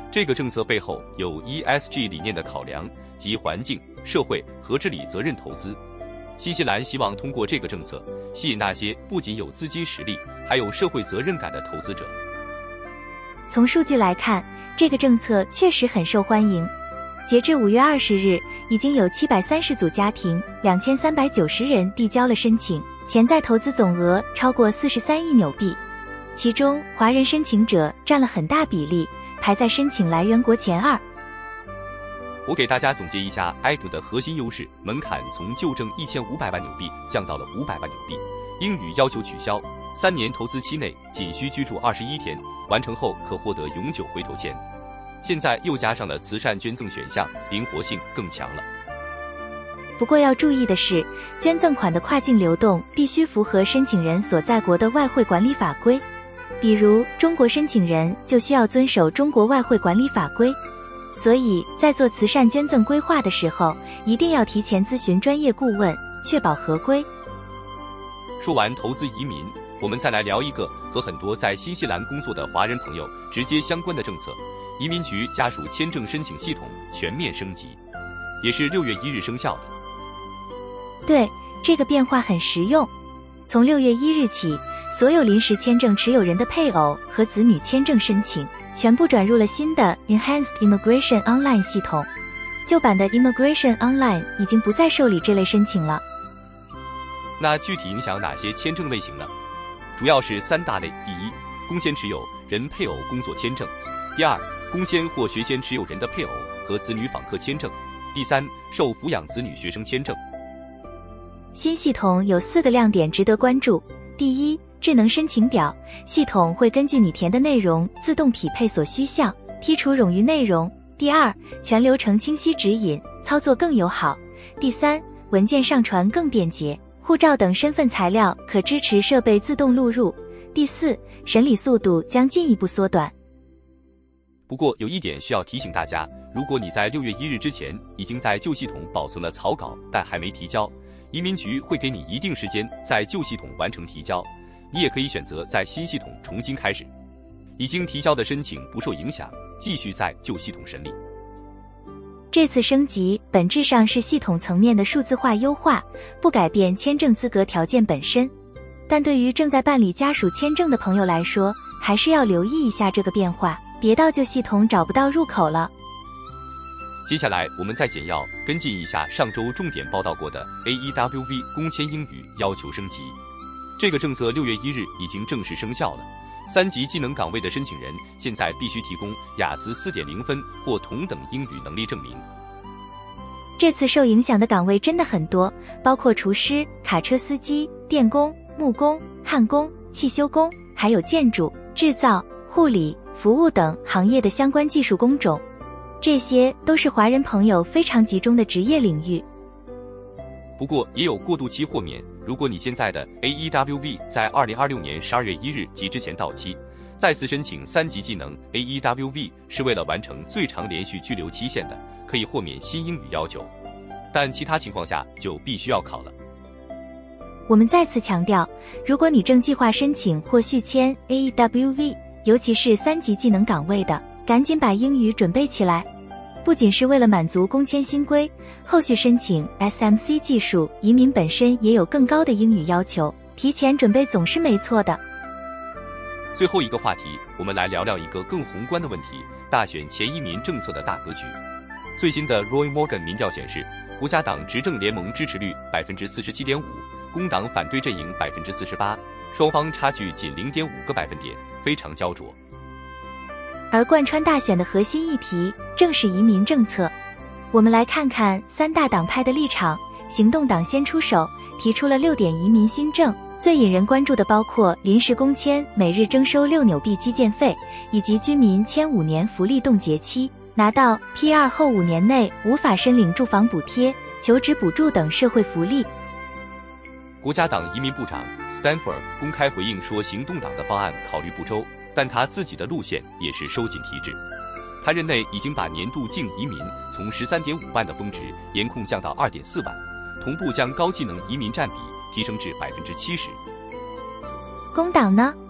这个政策背后有 E S G 理念的考量，即环境、社会和治理责任投资。新西兰希望通过这个政策，吸引那些不仅有资金实力，还有社会责任感的投资者。 从数据来看，这个政策确实很受欢迎。截至五月二十日，已经有七百三十组家庭、两千三百九十人递交了申请，潜在投资总额超过四十三亿纽币。其中，华人申请者占了很大比例，排在申请来源国前二。 我给大家总结一下 I P 的核心优势：门槛从旧证一千五百万纽币降到了五百万纽币，英语要求取消，三年投资期内仅需居住二十一天，完成后可获得永久回头签。现在又加上了慈善捐赠选项，灵活性更强了。 不过要注意的是，捐赠款的跨境流动必须符合申请人所在国的外汇管理法规。比如中国申请人就需要遵守中国外汇管理法规，所以在做慈善捐赠规划的时候，一定要提前咨询专业顾问，确保合规。 说完投资移民，我们再来聊一个和很多在新西兰工作的华人朋友直接相关的政策：移民局家属签证申请系统全面升级，也是六月一日生效的。 对，这个变化很实用。从六月一日起，所有临时签证持有人的配偶和子女签证申请全部转入了新的 Enhanced Immigration Online 系统。旧版的 Immigration Online 已经不再受理这类申请了。 那具体影响哪些签证类型呢？主要是三大类：第一，工签持有人配偶工作签证；第二，工签或学签持有人的配偶和子女访客签证；第三，受抚养子女学生签证。 新系统有四个亮点值得关注。第一，智能申请表，系统会根据你填的内容自动匹配所需项，剔除冗余内容。第二，全流程清晰指引，操作更友好。第三，文件上传更便捷，护照等身份材料可支持设备自动录入。第四，审理速度将进一步缩短。 不过有一点需要提醒大家，如果你在六月一日之前已经在旧系统保存了草稿，但还没提交，移民局会给你一定时间在旧系统完成提交，你也可以选择在新系统重新开始。已经提交的申请不受影响，继续在旧系统审理。 这次升级本质上是系统层面的数字化优化，不改变签证资格条件本身。但对于正在办理家属签证的朋友来说，还是要留意一下这个变化，别到旧系统找不到入口了。 接下来我们再简要跟进一下上周重点报道过的 A E W V 工签英语要求升级。这个政策六月一日已经正式生效了，三级技能岗位的申请人现在必须提供雅思 四点零 分或同等英语能力证明。 这次受影响的岗位真的很多，包括厨师、卡车司机、电工、木工、焊工、汽修工，还有建筑、制造、护理、服务等行业的相关技术工种。这些都是华人朋友非常集中的职业领域。 不过也有过渡期豁免，如果你现在的 A E W V 在二零二六年十二月一日及之前到期，再次申请三级技能 A E W V 是为了完成最长连续居留期限的，可以豁免新英语要求，但其他情况下就必须要考了。 我们再次强调，如果你正计划申请或续签 A E W V， 尤其是三级技能岗位的，赶紧把英语准备起来。不仅是为了满足工签新规，后续申请 S M C 技术移民本身也有更高的英语要求，提前准备总是没错的。 最后一个话题，我们来聊聊一个更宏观的问题：大选前移民政策的大格局。最新的 Roy Morgan 民调显示，国家党执政联盟支持率 百分之四十七点五， 工党反对阵营 百分之四十八， 双方差距仅 零点五个百分点，非常焦灼。 而贯穿大选的核心议题正是移民政策。我们来看看三大党派的立场。行动党先出手，提出了六点移民新政，最引人关注的包括临时工签每日征收六纽币基建费，以及居民签五年福利冻结期，拿到 P R 后五年内无法申领住房补贴、求职补助等社会福利。 国家党移民部长 Stanford 公开回应说，行动党的方案考虑不周，但他自己的路线也是收紧提质。他任内已经把年度净移民从 十三点五万的峰值严控降到 二点四万，同步将高技能移民占比提升至 百分之七十。 工党呢？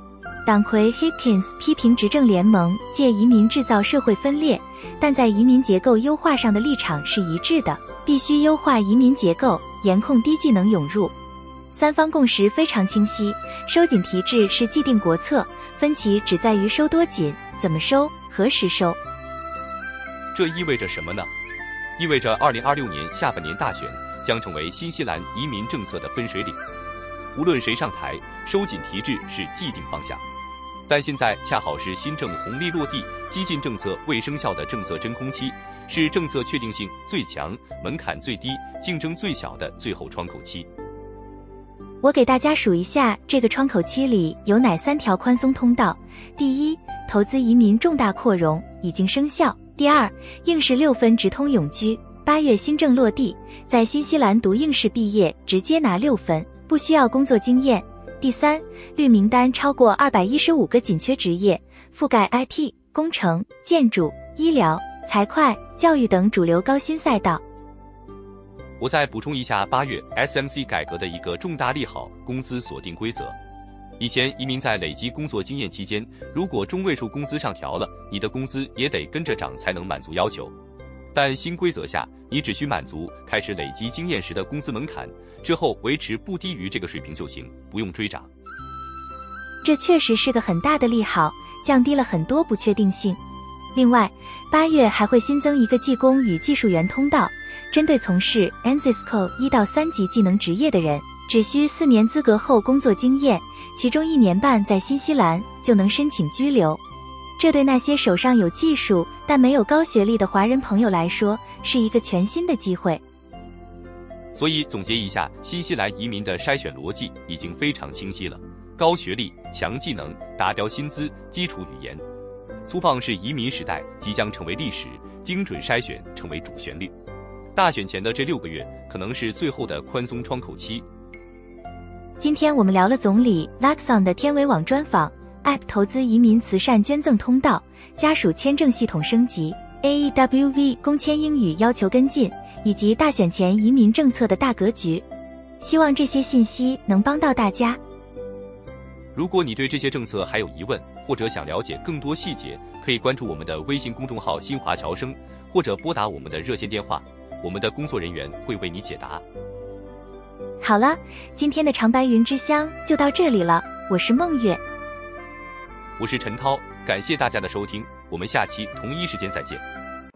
党魁 Hipkins 批评执政联盟借移民制造社会分裂，但在移民结构优化上的立场是一致的，必须优化移民结构，严控低技能涌入。三方共识非常清晰，收紧提质是既定国策，分歧只在于收多紧、怎么收、何时收。 这意味着什么呢？意味着二零二六年下半年大选将成为新西兰移民政策的分水岭。无论谁上台，收紧提质是既定方向。但现在恰好是新政红利落地、激进政策未生效的政策真空期，是政策确定性最强、门槛最低、竞争最小的最后窗口期。 我给大家数一下这个窗口期里有哪三条宽松通道。第一，投资移民重大扩容已经生效。第二，应试六分直通永居，八月新政落地，在新西兰读应试毕业直接拿六分，不需要工作经验。第三，绿名单超过二百一十五个紧缺职业，覆盖 I T、工程、建筑、医疗、财会、教育等主流高薪赛道。 我再补充一下八月 S M C 改革的一个重大利好，工资锁定规则。以前移民在累积工作经验期间，如果中位数工资上调了，你的工资也得跟着涨才能满足要求。但新规则下，你只需满足开始累积经验时的工资门槛，之后维持不低于这个水平就行，不用追涨。 这确实是个很大的利好，降低了很多不确定性。另外，八月还会新增一个技工与技术员通道，针对从事 A N Z I S C O 一到三级技能职业的人，只需四年资格后工作经验，其中一年半在新西兰就能申请居留。这对那些手上有技术但没有高学历的华人朋友来说，是一个全新的机会。 所以总结一下，新西兰移民的筛选逻辑已经非常清晰了：高学历、强技能、达标薪资、基础语言。粗放式移民时代即将成为历史，精准筛选成为主旋律。大选前的这六个月可能是最后的宽松窗口期。 今天我们聊了总理 Luxon 的天维网专访、App 投资移民慈善捐赠通道、家属签证系统升级、A E W V 工签英语要求跟进，以及大选前移民政策的大格局。希望这些信息能帮到大家。 如果你对这些政策还有疑问，或者想了解更多细节，可以关注我们的微信公众号新华侨生，或者拨打我们的热线电话，我们的工作人员会为你解答。 好了，今天的长白云之乡就到这里了，我是梦月， 我是陈涛，感谢大家的收听，我们下期同一时间再见。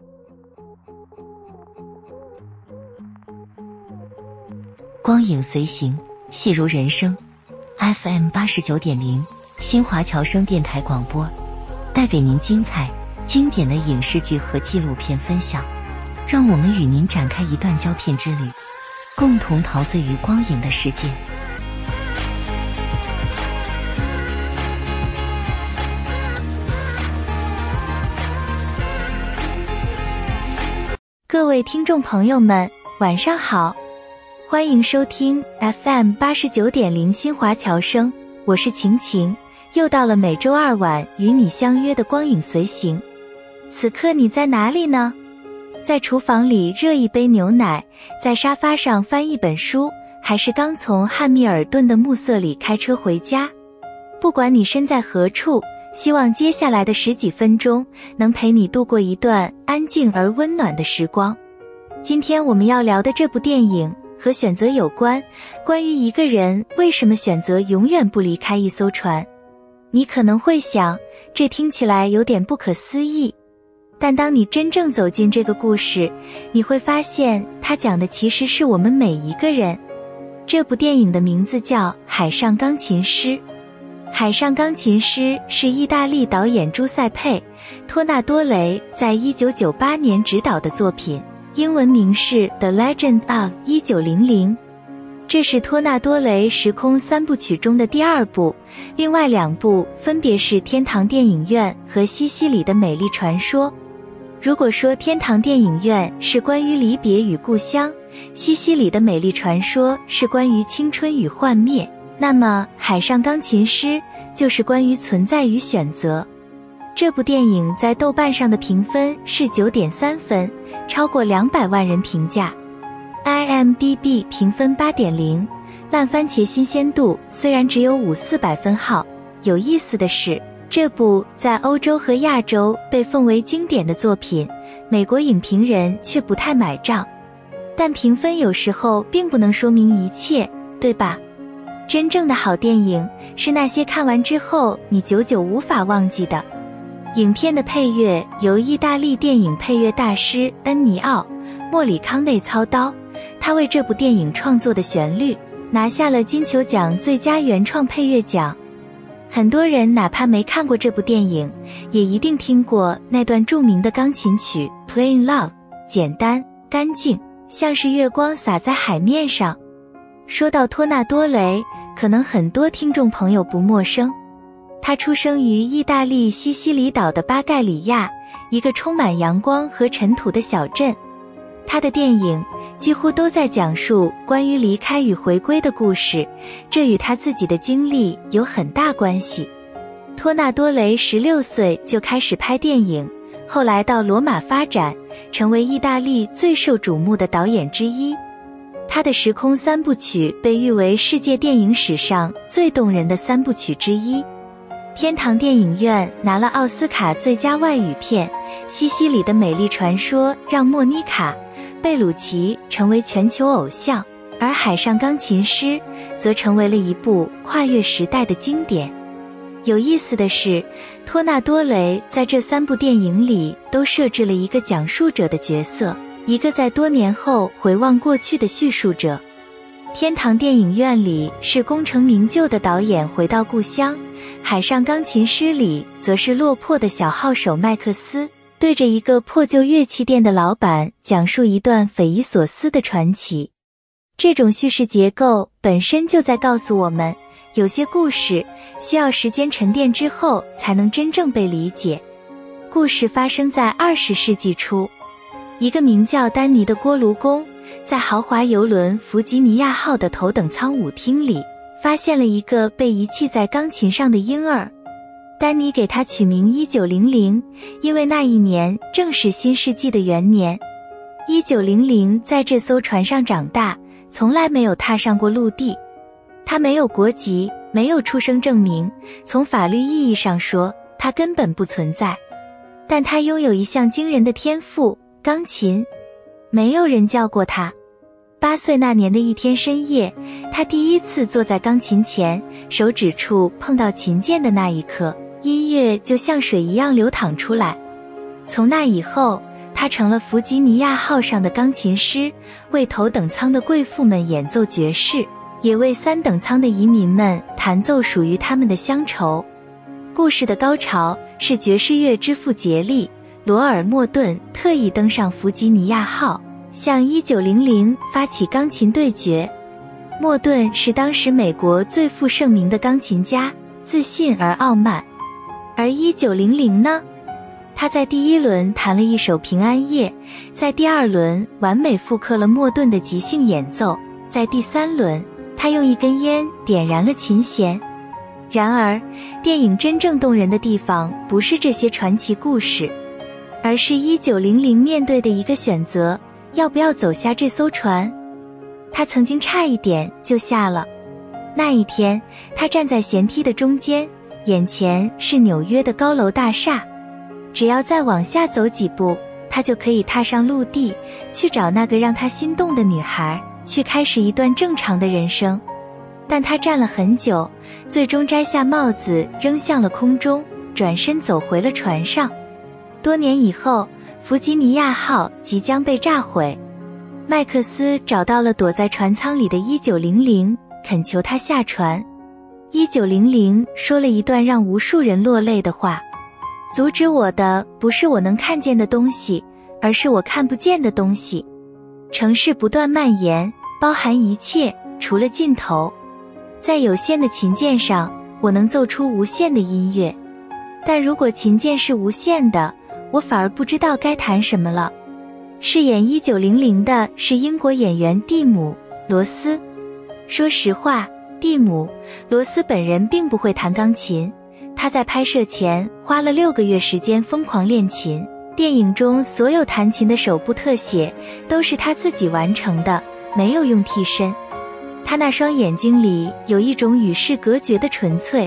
光影随行，戏如人生。F M 八十九点零，新华侨生电台广播，带给您精彩、经典的影视剧和纪录片分享。让我们与您展开一段胶片之旅，共同陶醉于光影的世界。 各位听众朋友们，晚上好，欢迎收听 F M 八十九点零新华侨生，我是晴晴，又到了每周二晚与你相约的光影随行。此刻你在哪里呢？在厨房里热一杯牛奶，在沙发上翻一本书，还是刚从汉密尔顿的暮色里开车回家？不管你身在何处，希望接下来的十几分钟能陪你度过一段安静而温暖的时光。今天我们要聊的这部电影和选择有关，关于一个人为什么选择永远不离开一艘船。你可能会想，这听起来有点不可思议，但当你真正走进这个故事，你会发现它讲的其实是我们每一个人。这部电影的名字叫《海上钢琴师》。《海上钢琴师》是意大利导演朱塞佩·托纳多雷在一九九八年执导的作品，英文名是 The Legend of 一九零零。这是托纳多雷时空三部曲中的第二部，另外两部分别是天堂电影院和西西里的美丽传说。如果说天堂电影院是关于离别与故乡，西西里的美丽传说是关于青春与幻灭，那么海上钢琴师就是关于存在与选择。这部电影在豆瓣上的评分是 九点三 分，超过两百万人评价。I M D B 评分 八点零， 烂番茄新鲜度虽然只有五四百分号， 有意思的是，这部在欧洲和亚洲被奉为经典的作品，美国影评人却不太买账。但评分有时候并不能说明一切，对吧？真正的好电影是那些看完之后你久久无法忘记的。影片的配乐由意大利电影配乐大师恩尼奥·莫里康内操刀，他为这部电影创作的旋律拿下了金球奖最佳原创配乐奖。很多人哪怕没看过这部电影，也一定听过那段著名的钢琴曲 Plain Love， 简单干净，像是月光洒在海面上。说到托纳多雷，可能很多听众朋友不陌生。他出生于意大利西西里岛的巴盖里亚，一个充满阳光和尘土的小镇。他的电影几乎都在讲述关于离开与回归的故事，这与他自己的经历有很大关系。托纳多雷十六岁就开始拍电影，后来到罗马发展，成为意大利最受瞩目的导演之一。他的时空三部曲被誉为世界电影史上最动人的三部曲之一。天堂电影院拿了奥斯卡最佳外语片，西西里的美丽传说让莫妮卡·贝鲁奇成为全球偶像，而海上钢琴师则成为了一部跨越时代的经典。有意思的是，托纳多雷在这三部电影里都设置了一个讲述者的角色，一个在多年后回望过去的叙述者。天堂电影院里是功成名就的导演回到故乡，海上钢琴师里则是落魄的小号手麦克斯对着一个破旧乐器店的老板讲述一段匪夷所思的传奇。这种叙事结构本身就在告诉我们，有些故事需要时间沉淀之后才能真正被理解。故事发生在二十世纪初，一个名叫丹尼的锅炉工在豪华邮轮弗吉尼亚号的头等舱舞厅里发现了一个被遗弃在钢琴上的婴儿。丹尼给他取名一九零零，因为那一年正是新世纪的元年。一九零零在这艘船上长大，从来没有踏上过陆地。他没有国籍，没有出生证明，从法律意义上说，他根本不存在。但他拥有一项惊人的天赋，钢琴。没有人教过他。八岁那年的一天深夜，他第一次坐在钢琴前，手指处碰到琴键的那一刻，音乐就像水一样流淌出来。从那以后，他成了弗吉尼亚号上的钢琴师，为头等舱的贵妇们演奏爵士，也为三等舱的移民们弹奏属于他们的乡愁。故事的高潮是爵士乐之父杰利·罗尔莫顿特意登上弗吉尼亚号，向一九零零发起钢琴对决。莫顿是当时美国最负盛名的钢琴家，自信而傲慢。而一九零零呢？他在第一轮弹了一首平安夜，在第二轮完美复刻了莫顿的即兴演奏，在第三轮他用一根烟点燃了琴弦。然而，电影真正动人的地方不是这些传奇故事，而是一九零零面对的一个选择，要不要走下这艘船。他曾经差一点就下了。那一天，他站在舷梯的中间，眼前是纽约的高楼大厦，只要再往下走几步，他就可以踏上陆地，去找那个让他心动的女孩，去开始一段正常的人生。但他站了很久，最终摘下帽子扔向了空中，转身走回了船上。多年以后，弗吉尼亚号即将被炸毁，麦克斯找到了躲在船舱里的一九零零，恳求他下船。一九零零说了一段让无数人落泪的话：阻止我的不是我能看见的东西，而是我看不见的东西。城市不断蔓延，包含一切，除了尽头。在有限的琴键上，我能奏出无限的音乐，但如果琴键是无限的，我反而不知道该弹什么了。饰演一九零零的是英国演员蒂姆·罗斯。说实话，蒂姆·罗斯本人并不会弹钢琴，他在拍摄前花了六个月时间疯狂练琴，电影中所有弹琴的手部特写都是他自己完成的，没有用替身。他那双眼睛里有一种与世隔绝的纯粹，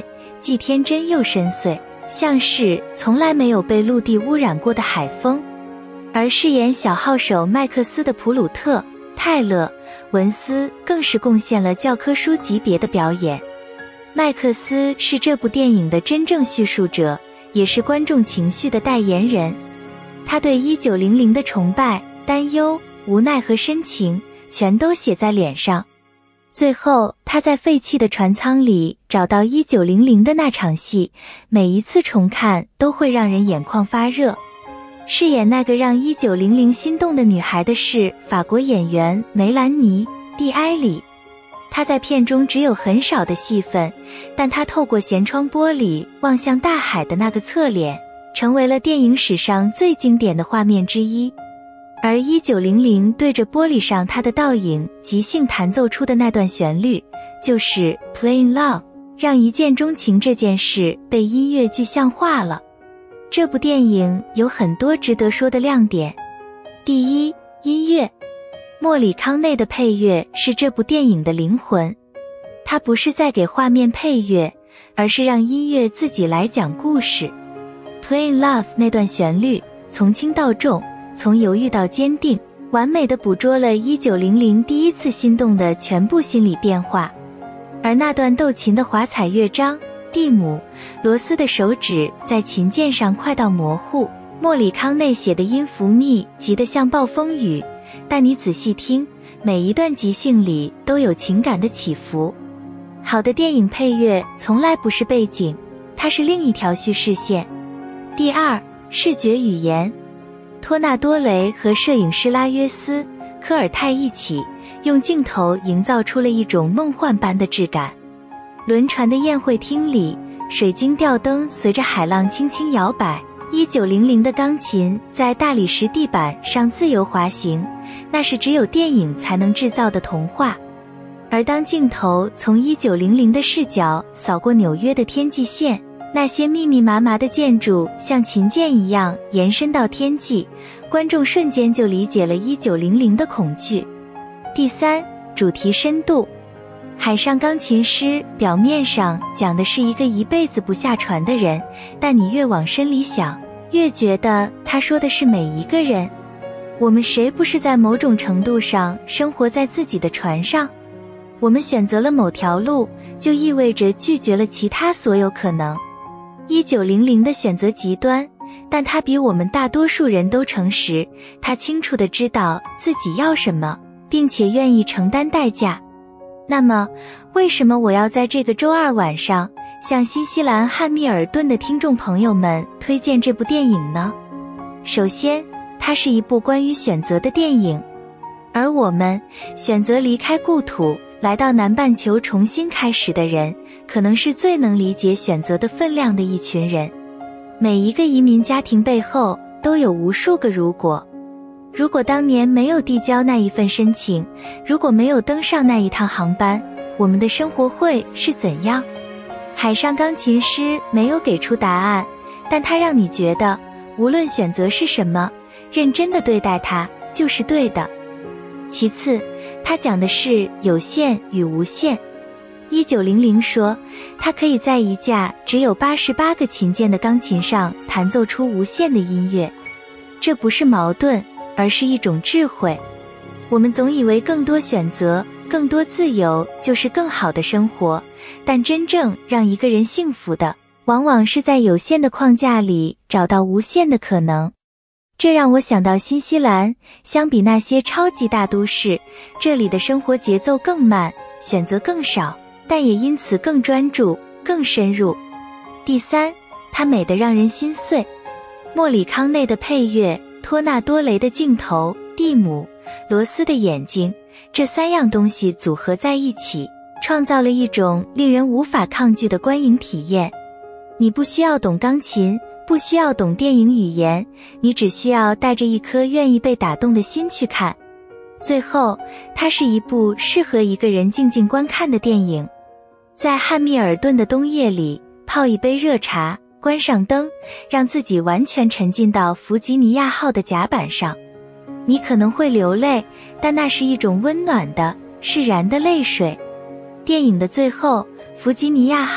既天真又深邃，像是从来没有被陆地污染过的海风。而饰演小号手麦克斯的普鲁特、泰勒·文斯更是贡献了教科书级别的表演。麦克斯是这部电影的真正叙述者，也是观众情绪的代言人。他对一九零零的崇拜、担忧、无奈和深情全都写在脸上。最后他在废弃的船舱里找到一九零零的那场戏，每一次重看都会让人眼眶发热。饰演那个让一九零零心动的女孩的是法国演员梅兰妮·蒂埃里。她在片中只有很少的戏份，但她透过舷窗玻璃望向大海的那个侧脸，成为了电影史上最经典的画面之一。而一九零零对着玻璃上她的倒影即兴弹奏出的那段旋律，就是 Plain Love， 让一见钟情这件事被音乐具象化了。这部电影有很多值得说的亮点。第一，音乐。莫里康内的配乐是这部电影的灵魂。他不是在给画面配乐，而是让音乐自己来讲故事。Plain Love 那段旋律，从轻到重，从犹豫到坚定，完美地捕捉了一九零零第一次心动的全部心理变化。而那段斗琴的华彩乐章，蒂姆·罗斯的手指在琴键上快到模糊，莫里康内写的音符密集得像暴风雨，但你仔细听，每一段即兴里都有情感的起伏。好的电影配乐从来不是背景，它是另一条叙事线。第二，视觉语言。托纳多雷和摄影师拉约斯·科尔泰一起用镜头营造出了一种梦幻般的质感。轮船的宴会厅里，水晶吊灯随着海浪轻轻摇摆，一九零零的钢琴在大理石地板上自由滑行，那是只有电影才能制造的童话。而当镜头从一九零零的视角扫过纽约的天际线，那些密密麻麻的建筑像琴键一样延伸到天际，观众瞬间就理解了一九零零的恐惧。第三，主题深度。海上钢琴师表面上讲的是一个一辈子不下船的人，但你越往深里想，越觉得他说的是每一个人。我们谁不是在某种程度上生活在自己的船上？我们选择了某条路，就意味着拒绝了其他所有可能。一九零零的选择极端，但他比我们大多数人都诚实，他清楚地知道自己要什么，并且愿意承担代价。那么，为什么我要在这个周二晚上向新西兰汉密尔顿的听众朋友们推荐这部电影呢？首先，它是一部关于选择的电影，而我们选择离开故土，来到南半球重新开始的人，可能是最能理解选择的分量的一群人。每一个移民家庭背后都有无数个如果。如果当年没有递交那一份申请，如果没有登上那一趟航班，我们的生活会是怎样？海上钢琴师没有给出答案，但他让你觉得，无论选择是什么，认真地对待它就是对的。其次，他讲的是有限与无限。一九零零说，他可以在一架只有八十八个琴键的钢琴上弹奏出无限的音乐。这不是矛盾，而是一种智慧。我们总以为更多选择、更多自由就是更好的生活，但真正让一个人幸福的，往往是在有限的框架里找到无限的可能。这让我想到新西兰，相比那些超级大都市，这里的生活节奏更慢，选择更少，但也因此更专注、更深入。第三，它美得让人心碎。莫里康内的配乐，托纳多雷的镜头，蒂姆·罗斯的眼睛，这三样东西组合在一起，创造了一种令人无法抗拒的观影体验。你不需要懂钢琴，不需要懂电影语言，你只需要带着一颗愿意被打动的心去看。最后，它是一部适合一个人静静观看的电影。在汉密尔顿的冬夜里，泡一杯热茶，关上灯，让自己完全沉浸到弗吉尼亚号的甲板上。你可能会流泪，但那是一种温暖的、释然的泪水。电影的最后，弗吉尼亚号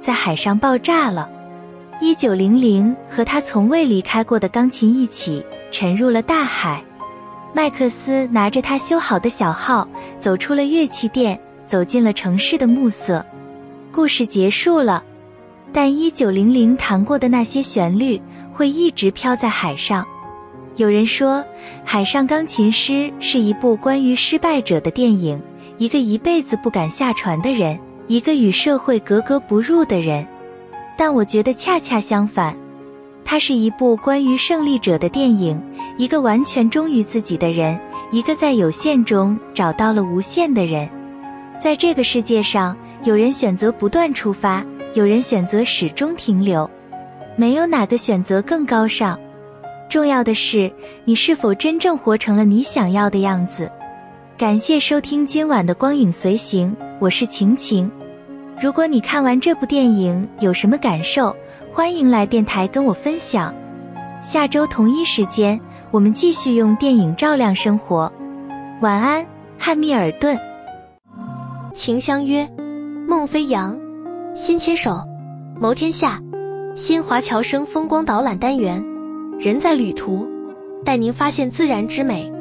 在海上爆炸了。一九零零和他从未离开过的钢琴一起沉入了大海。麦克斯拿着他修好的小号走出了乐器店，走进了城市的暮色。故事结束了，但一九零零弹过的那些旋律会一直飘在海上。有人说，《海上钢琴师》是一部关于失败者的电影，一个一辈子不敢下船的人，一个与社会格格不入的人。但我觉得恰恰相反，它是一部关于胜利者的电影，一个完全忠于自己的人，一个在有限中找到了无限的人。在这个世界上，有人选择不断出发，有人选择始终停留，没有哪个选择更高尚。重要的是，你是否真正活成了你想要的样子。感谢收听今晚的光影随行，我是晴晴。如果你看完这部电影有什么感受，欢迎来电台跟我分享。下周同一时间，我们继续用电影照亮生活。晚安，汉密尔顿。 情相约，梦飞扬，心牵手，谋天下。新华侨生风光导览单元，人在旅途，带您发现自然之美。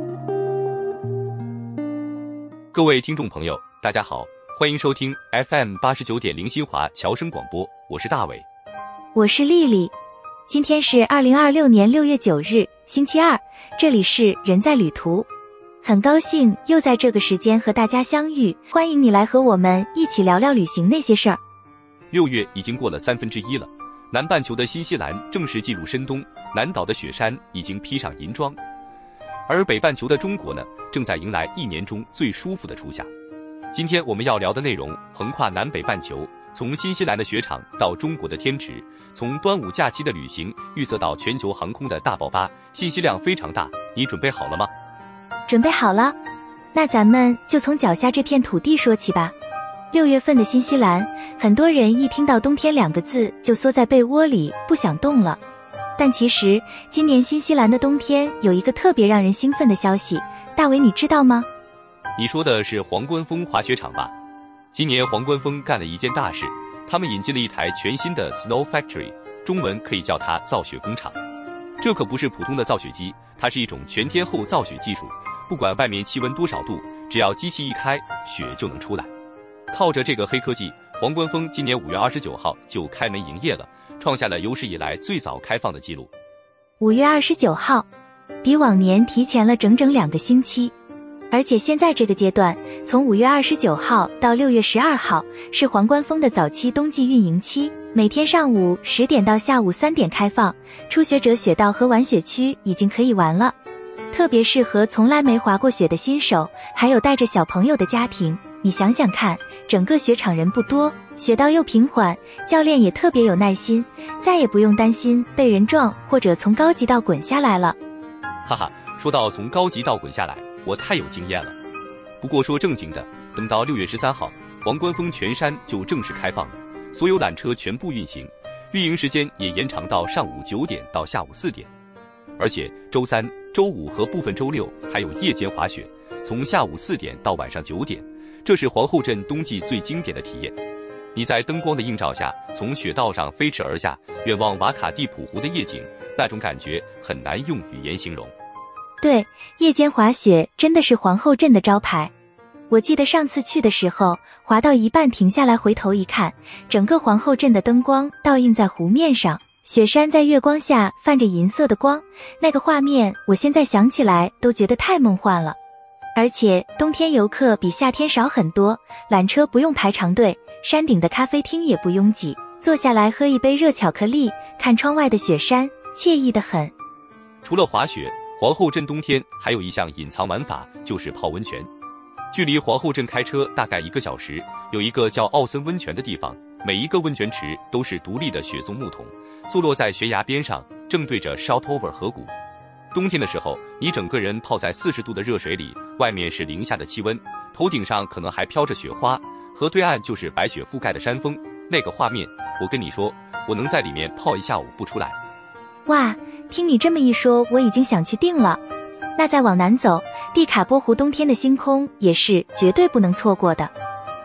各位听众朋友，大家好，欢迎收听 F M 八十九点零新华侨生广播，我是大伟， 我是丽丽。今天是二零二六年六月九日，星期二，这里是人在旅途。很高兴又在这个时间和大家相遇，欢迎你来和我们一起聊聊旅行那些事儿。 六月已经过了三分之一了，南半球的新西兰正式进入深冬，南岛的雪山已经披上银装，而北半球的中国呢，正在迎来一年中最舒服的初夏。今天我们要聊的内容横跨南北半球，从新西兰的雪场到中国的天池，从端午假期的旅行预测到全球航空的大爆发，信息量非常大，你准备好了吗？ 准备好了，那咱们就从脚下这片土地说起吧。六月份的新西兰，很多人一听到冬天两个字就缩在被窝里不想动了。但其实今年新西兰的冬天有一个特别让人兴奋的消息，大伟你知道吗？ 你说的是皇冠峰滑雪场吧？今年皇冠峰干了一件大事，他们引进了一台全新的 Snow Factory， 中文可以叫它造雪工厂。这可不是普通的造雪机，它是一种全天候造雪技术，不管外面气温多少度，只要机器一开，雪就能出来。靠着这个黑科技，皇冠峰今年五月二十九号就开门营业了，创下了有史以来最早开放的记录。 五月二十九号，比往年提前了整整两个星期。而且现在这个阶段，从五月二十九号到六月十二号是皇冠峰的早期冬季运营期，每天上午十点到下午三点开放，初学者雪道和玩雪区已经可以玩了，特别适合从来没滑过雪的新手，还有带着小朋友的家庭。你想想看，整个雪场人不多，雪道又平缓，教练也特别有耐心，再也不用担心被人撞或者从高级道滚下来了。 哈哈，说到从高级道滚下来，我太有经验了。不过说正经的，等到六月十三号，皇冠峰全山就正式开放了，所有缆车全部运行，运营时间也延长到上午九点到下午四点。而且周三、周五和部分周六还有夜间滑雪，从下午四点到晚上九点，这是皇后镇冬季最经典的体验。你在灯光的映照下，从雪道上飞驰而下，远望瓦卡蒂普湖的夜景，那种感觉很难用语言形容。 对，夜间滑雪真的是皇后镇的招牌。我记得上次去的时候，滑到一半停下来回头一看，整个皇后镇的灯光倒映在湖面上，雪山在月光下泛着银色的光，那个画面我现在想起来都觉得太梦幻了。而且冬天游客比夏天少很多，缆车不用排长队，山顶的咖啡厅也不拥挤，坐下来喝一杯热巧克力，看窗外的雪山，惬意得很。 除了滑雪，皇后镇冬天还有一项隐藏玩法，就是泡温泉。距离皇后镇开车大概一个小时，有一个叫奥森温泉的地方，每一个温泉池都是独立的雪松木桶，坐落在悬崖边上，正对着 Shotover 河谷。冬天的时候，你整个人泡在四十度的热水里，外面是零下的气温，头顶上可能还飘着雪花，河对岸就是白雪覆盖的山峰，那个画面，我跟你说，我能在里面泡一下午不出来。 哇，听你这么一说，我已经想去订了。那再往南走，蒂卡波湖冬天的星空也是绝对不能错过的。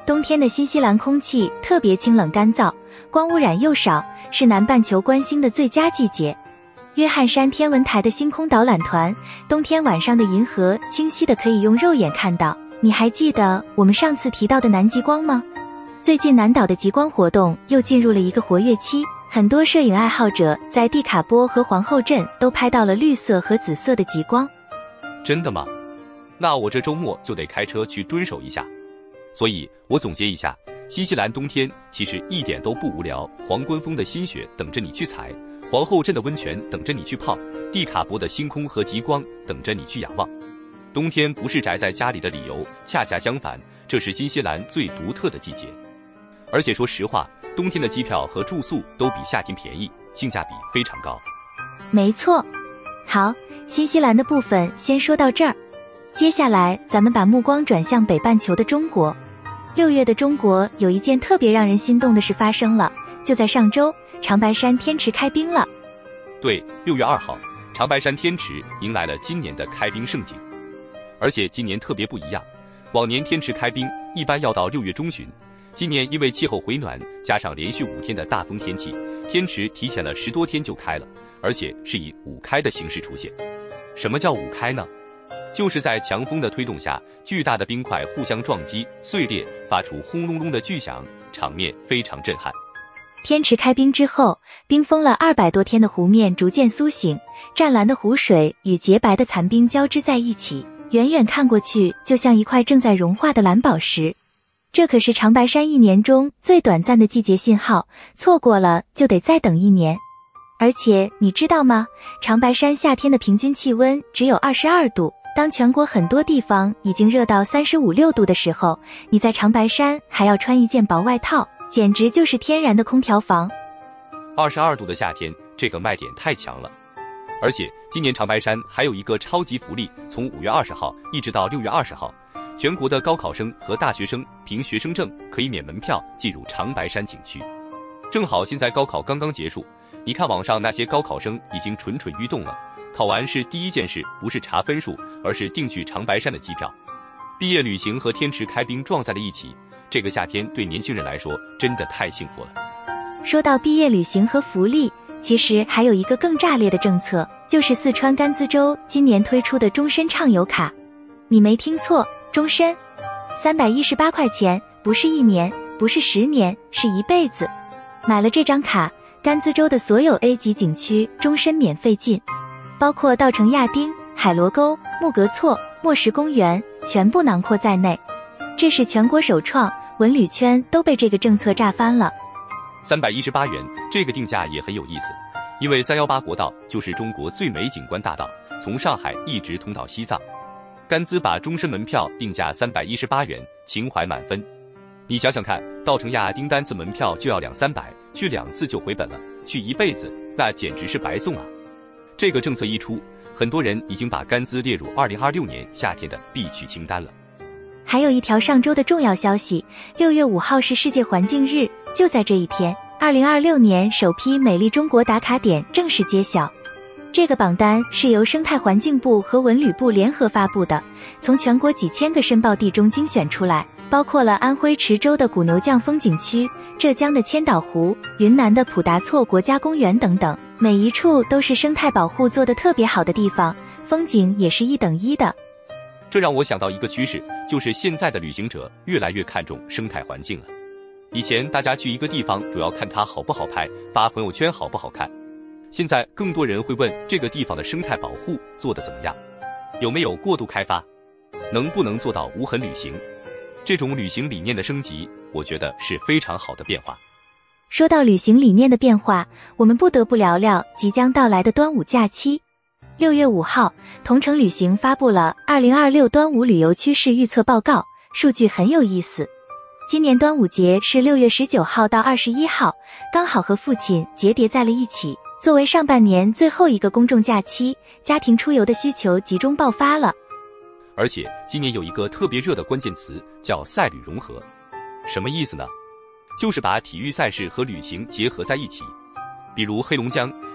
冬天的新西兰空气特别清冷干燥，光污染又少，是南半球观星的最佳季节。约翰山天文台的星空导览团，冬天晚上的银河清晰的可以用肉眼看到。你还记得我们上次提到的南极光吗？最近南岛的极光活动又进入了一个活跃期，很多摄影爱好者在蒂卡波和皇后镇都拍到了绿色和紫色的极光。 真的吗？那我这周末就得开车去蹲守一下。所以我总结一下，新西兰冬天其实一点都不无聊，黄冠峰的新雪等着你去采，皇后镇的温泉等着你去泡，蒂卡波的星空和极光等着你去仰望。冬天不是宅在家里的理由，恰恰相反，这是新西兰最独特的季节。而且说实话，冬天的机票和住宿都比夏天便宜，性价比非常高。 没错。好，新西兰的部分先说到这儿，接下来咱们把目光转向北半球的中国。六月的中国有一件特别让人心动的事发生了，就在上周，长白山天池开冰了。 对，六月二号，长白山天池迎来了今年的开冰盛景。而且今年特别不一样，往年天池开冰一般要到六月中旬，今年因为气候回暖，加上连续五天的大风天气，天池提前了十多天就开了，而且是以五开的形式出现。什么叫五开呢？就是在强风的推动下，巨大的冰块互相撞击、碎裂，发出轰隆隆的巨响，场面非常震撼。 天池开冰之后，冰封了二百多天的湖面逐渐苏醒，湛蓝的湖水与洁白的残冰交织在一起，远远看过去就像一块正在融化的蓝宝石。这可是长白山一年中最短暂的季节信号，错过了就得再等一年。而且你知道吗？长白山夏天的平均气温只有二十二度，当全国很多地方已经热到三十五六度的时候，你在长白山还要穿一件薄外套，简直就是天然的空调房。 二十二度的夏天，这个卖点太强了。而且今年长白山还有一个超级福利，从五月二十号一直到六月二十号，全国的高考生和大学生凭学生证可以免门票进入长白山景区。正好现在高考刚刚结束，你看网上那些高考生已经蠢蠢欲动了，考完试第一件事不是查分数，而是订去长白山的机票。毕业旅行和天池开冰撞在了一起，这个夏天对年轻人来说真的太幸福了。 说到毕业旅行和福利，其实还有一个更炸裂的政策，就是四川甘孜州今年推出的终身畅游卡。你没听错，终身三百一十八块钱，不是一年，不是十年，是一辈子。买了这张卡，甘孜州的所有 A 级景区终身免费进，包括稻城亚丁、海螺沟、木格措、莫什公园，全部囊括在内。这是全国首创，文旅圈都被这个政策炸翻了。 三百一十八元，这个定价也很有意思，因为三一八国道就是中国最美景观大道，从上海一直通到西藏。甘孜把终身门票定价三百一十八元，情怀满分。你想想看，稻城亚丁单次门票就要两三百，去两次就回本了，去一辈子那简直是白送啊！这个政策一出，很多人已经把甘孜列入二零二六年夏天的必去清单了。 还有一条上周的重要消息，六月五号是世界环境日，就在这一天，二零二六年首批美丽中国打卡点正式揭晓。这个榜单是由生态环境部和文旅部联合发布的，从全国几千个申报地中精选出来，包括了安徽池州的古牛降风景区、浙江的千岛湖、云南的普达措国家公园等等，每一处都是生态保护做得特别好的地方，风景也是一等一的。 这让我想到一个趋势，就是现在的旅行者越来越看重生态环境了。以前大家去一个地方主要看它好不好拍，发朋友圈好不好看，现在更多人会问这个地方的生态保护做得怎么样，有没有过度开发，能不能做到无痕旅行。这种旅行理念的升级，我觉得是非常好的变化。 说到旅行理念的变化，我们不得不聊聊即将到来的端午假期。六月五号，同程旅行发布了二零二六端午旅游趋势预测报告，数据很有意思。今年端午节是六月十九号到二十一号，刚好和父亲节叠在了一起。作为上半年最后一个公众假期，家庭出游的需求集中爆发了。 而且今年有一个特别热的关键词，叫赛旅融合。什么意思呢？就是把体育赛事和旅行结合在一起。比如黑龙江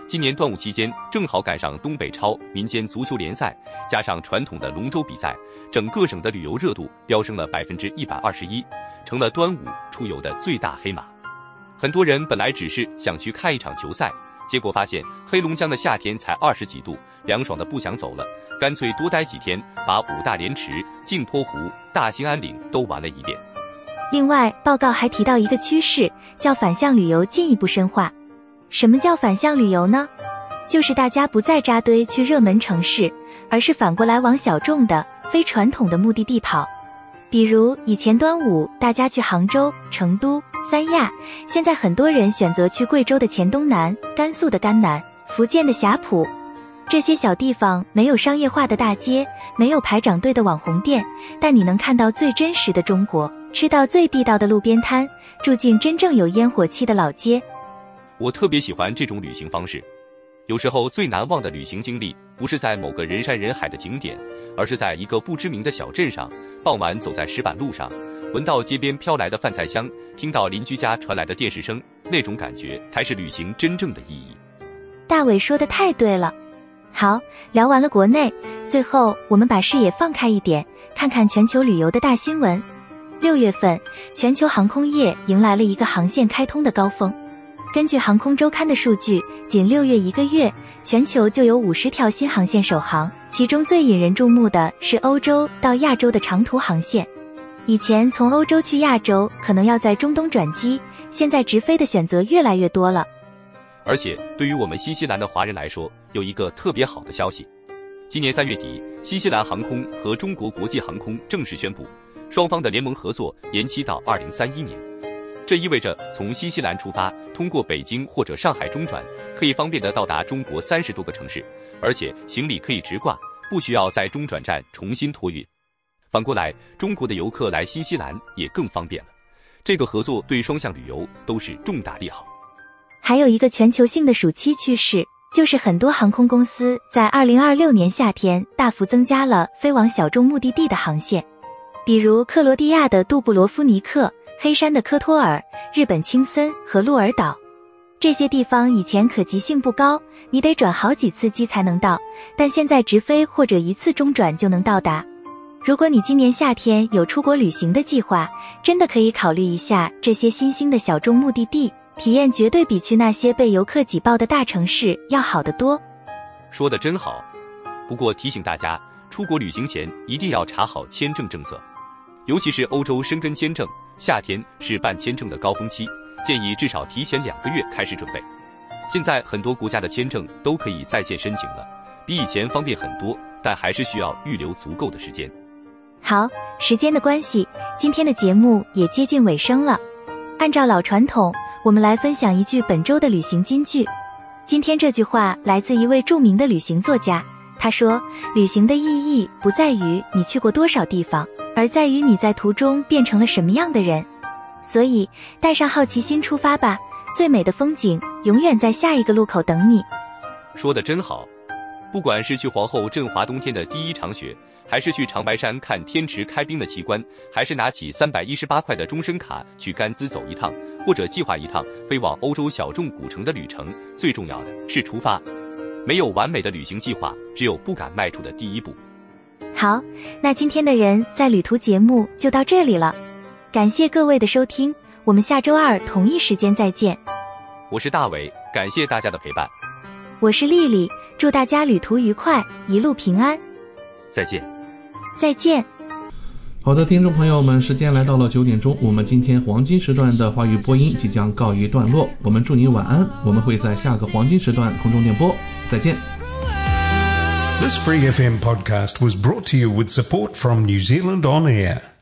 今年端午期间正好赶上东北超民间足球联赛，加上传统的龙舟比赛，整个省的旅游热度飙升了百分之一百二十一，成了端午出游的最大黑马。很多人本来只是想去看一场球赛，结果发现黑龙江的夏天才二十几度，凉爽的不想走了，干脆多待几天，把五大连池、镜泊湖、大兴安岭都玩了一遍。 另外，报告还提到一个趋势，叫反向旅游进一步深化。什么叫反向旅游呢？就是大家不再扎堆去热门城市，而是反过来往小众的、非传统的目的地跑。比如以前端午大家去杭州、成都、三亚，现在很多人选择去贵州的黔东南、甘肃的甘南、福建的霞浦。这些小地方没有商业化的大街，没有排长队的网红店，但你能看到最真实的中国，吃到最地道的路边摊，住进真正有烟火气的老街。 我特别喜欢这种旅行方式。有时候最难忘的旅行经历，不是在某个人山人海的景点，而是在一个不知名的小镇上，傍晚走在石板路上，闻到街边飘来的饭菜香，听到邻居家传来的电视声，那种感觉才是旅行真正的意义。 大伟说的太对了。好，聊完了国内，最后我们把视野放开一点，看看全球旅游的大新闻。六月份，全球航空业迎来了一个航线开通的高峰。根据航空周刊的数据，仅六月一个月，全球就有五十条新航线首航，其中最引人注目的是欧洲到亚洲的长途航线。以前从欧洲去亚洲可能要在中东转机，现在直飞的选择越来越多了。 而且对于我们新西兰的华人来说，有一个特别好的消息。今年三月底，新西兰航空和中国国际航空正式宣布，双方的联盟合作延期到二零三一年。这意味着从新西兰出发，通过北京或者上海中转，可以方便地到达中国三十多个城市，而且行李可以直挂，不需要在中转站重新托运。反过来，中国的游客来新西兰也更方便了。这个合作对双向旅游都是重大利好。 还有一个全球性的暑期趋势，就是很多航空公司在二零二六年夏天大幅增加了飞往小众目的地的航线，比如克罗地亚的杜布罗夫尼克、黑山的科托尔、日本青森和鹿儿岛。这些地方以前可及性不高，你得转好几次机才能到，但现在直飞或者一次中转就能到达。如果你今年夏天有出国旅行的计划，真的可以考虑一下这些新兴的小众目的地，体验绝对比去那些被游客挤爆的大城市要好得多。 说得真好。不过提醒大家，出国旅行前一定要查好签证政策，尤其是欧洲申根签证，夏天是办签证的高峰期，建议至少提前两个月开始准备。现在很多国家的签证都可以在线申请了，比以前方便很多，但还是需要预留足够的时间。 好，时间的关系，今天的节目也接近尾声了。按照老传统，我们来分享一句本周的旅行金句。今天这句话来自一位著名的旅行作家，他说，旅行的意义不在于你去过多少地方，而在于你在途中变成了什么样的人。所以带上好奇心出发吧，最美的风景永远在下一个路口等你。 说得真好。不管是去皇后镇华冬天的第一场雪，还是去长白山看天池开冰的奇观，还是拿起三百一十八块的终身卡去甘孜走一趟，或者计划一趟飞往欧洲小众古城的旅程，最重要的是出发。没有完美的旅行计划，只有不敢迈出的第一步。 好，那今天的人在旅途节目就到这里了，感谢各位的收听，我们下周二同一时间再见。 我是大伟，感谢大家的陪伴。 我是丽丽，祝大家旅途愉快，一路平安。 再见。 再见。 好的，听众朋友们，时间来到了九点钟，我们今天黄金时段的华语播音即将告一段落，我们祝您晚安，我们会在下个黄金时段空中电波，再见。 This Free F M podcast was brought to you with support from New Zealand On Air.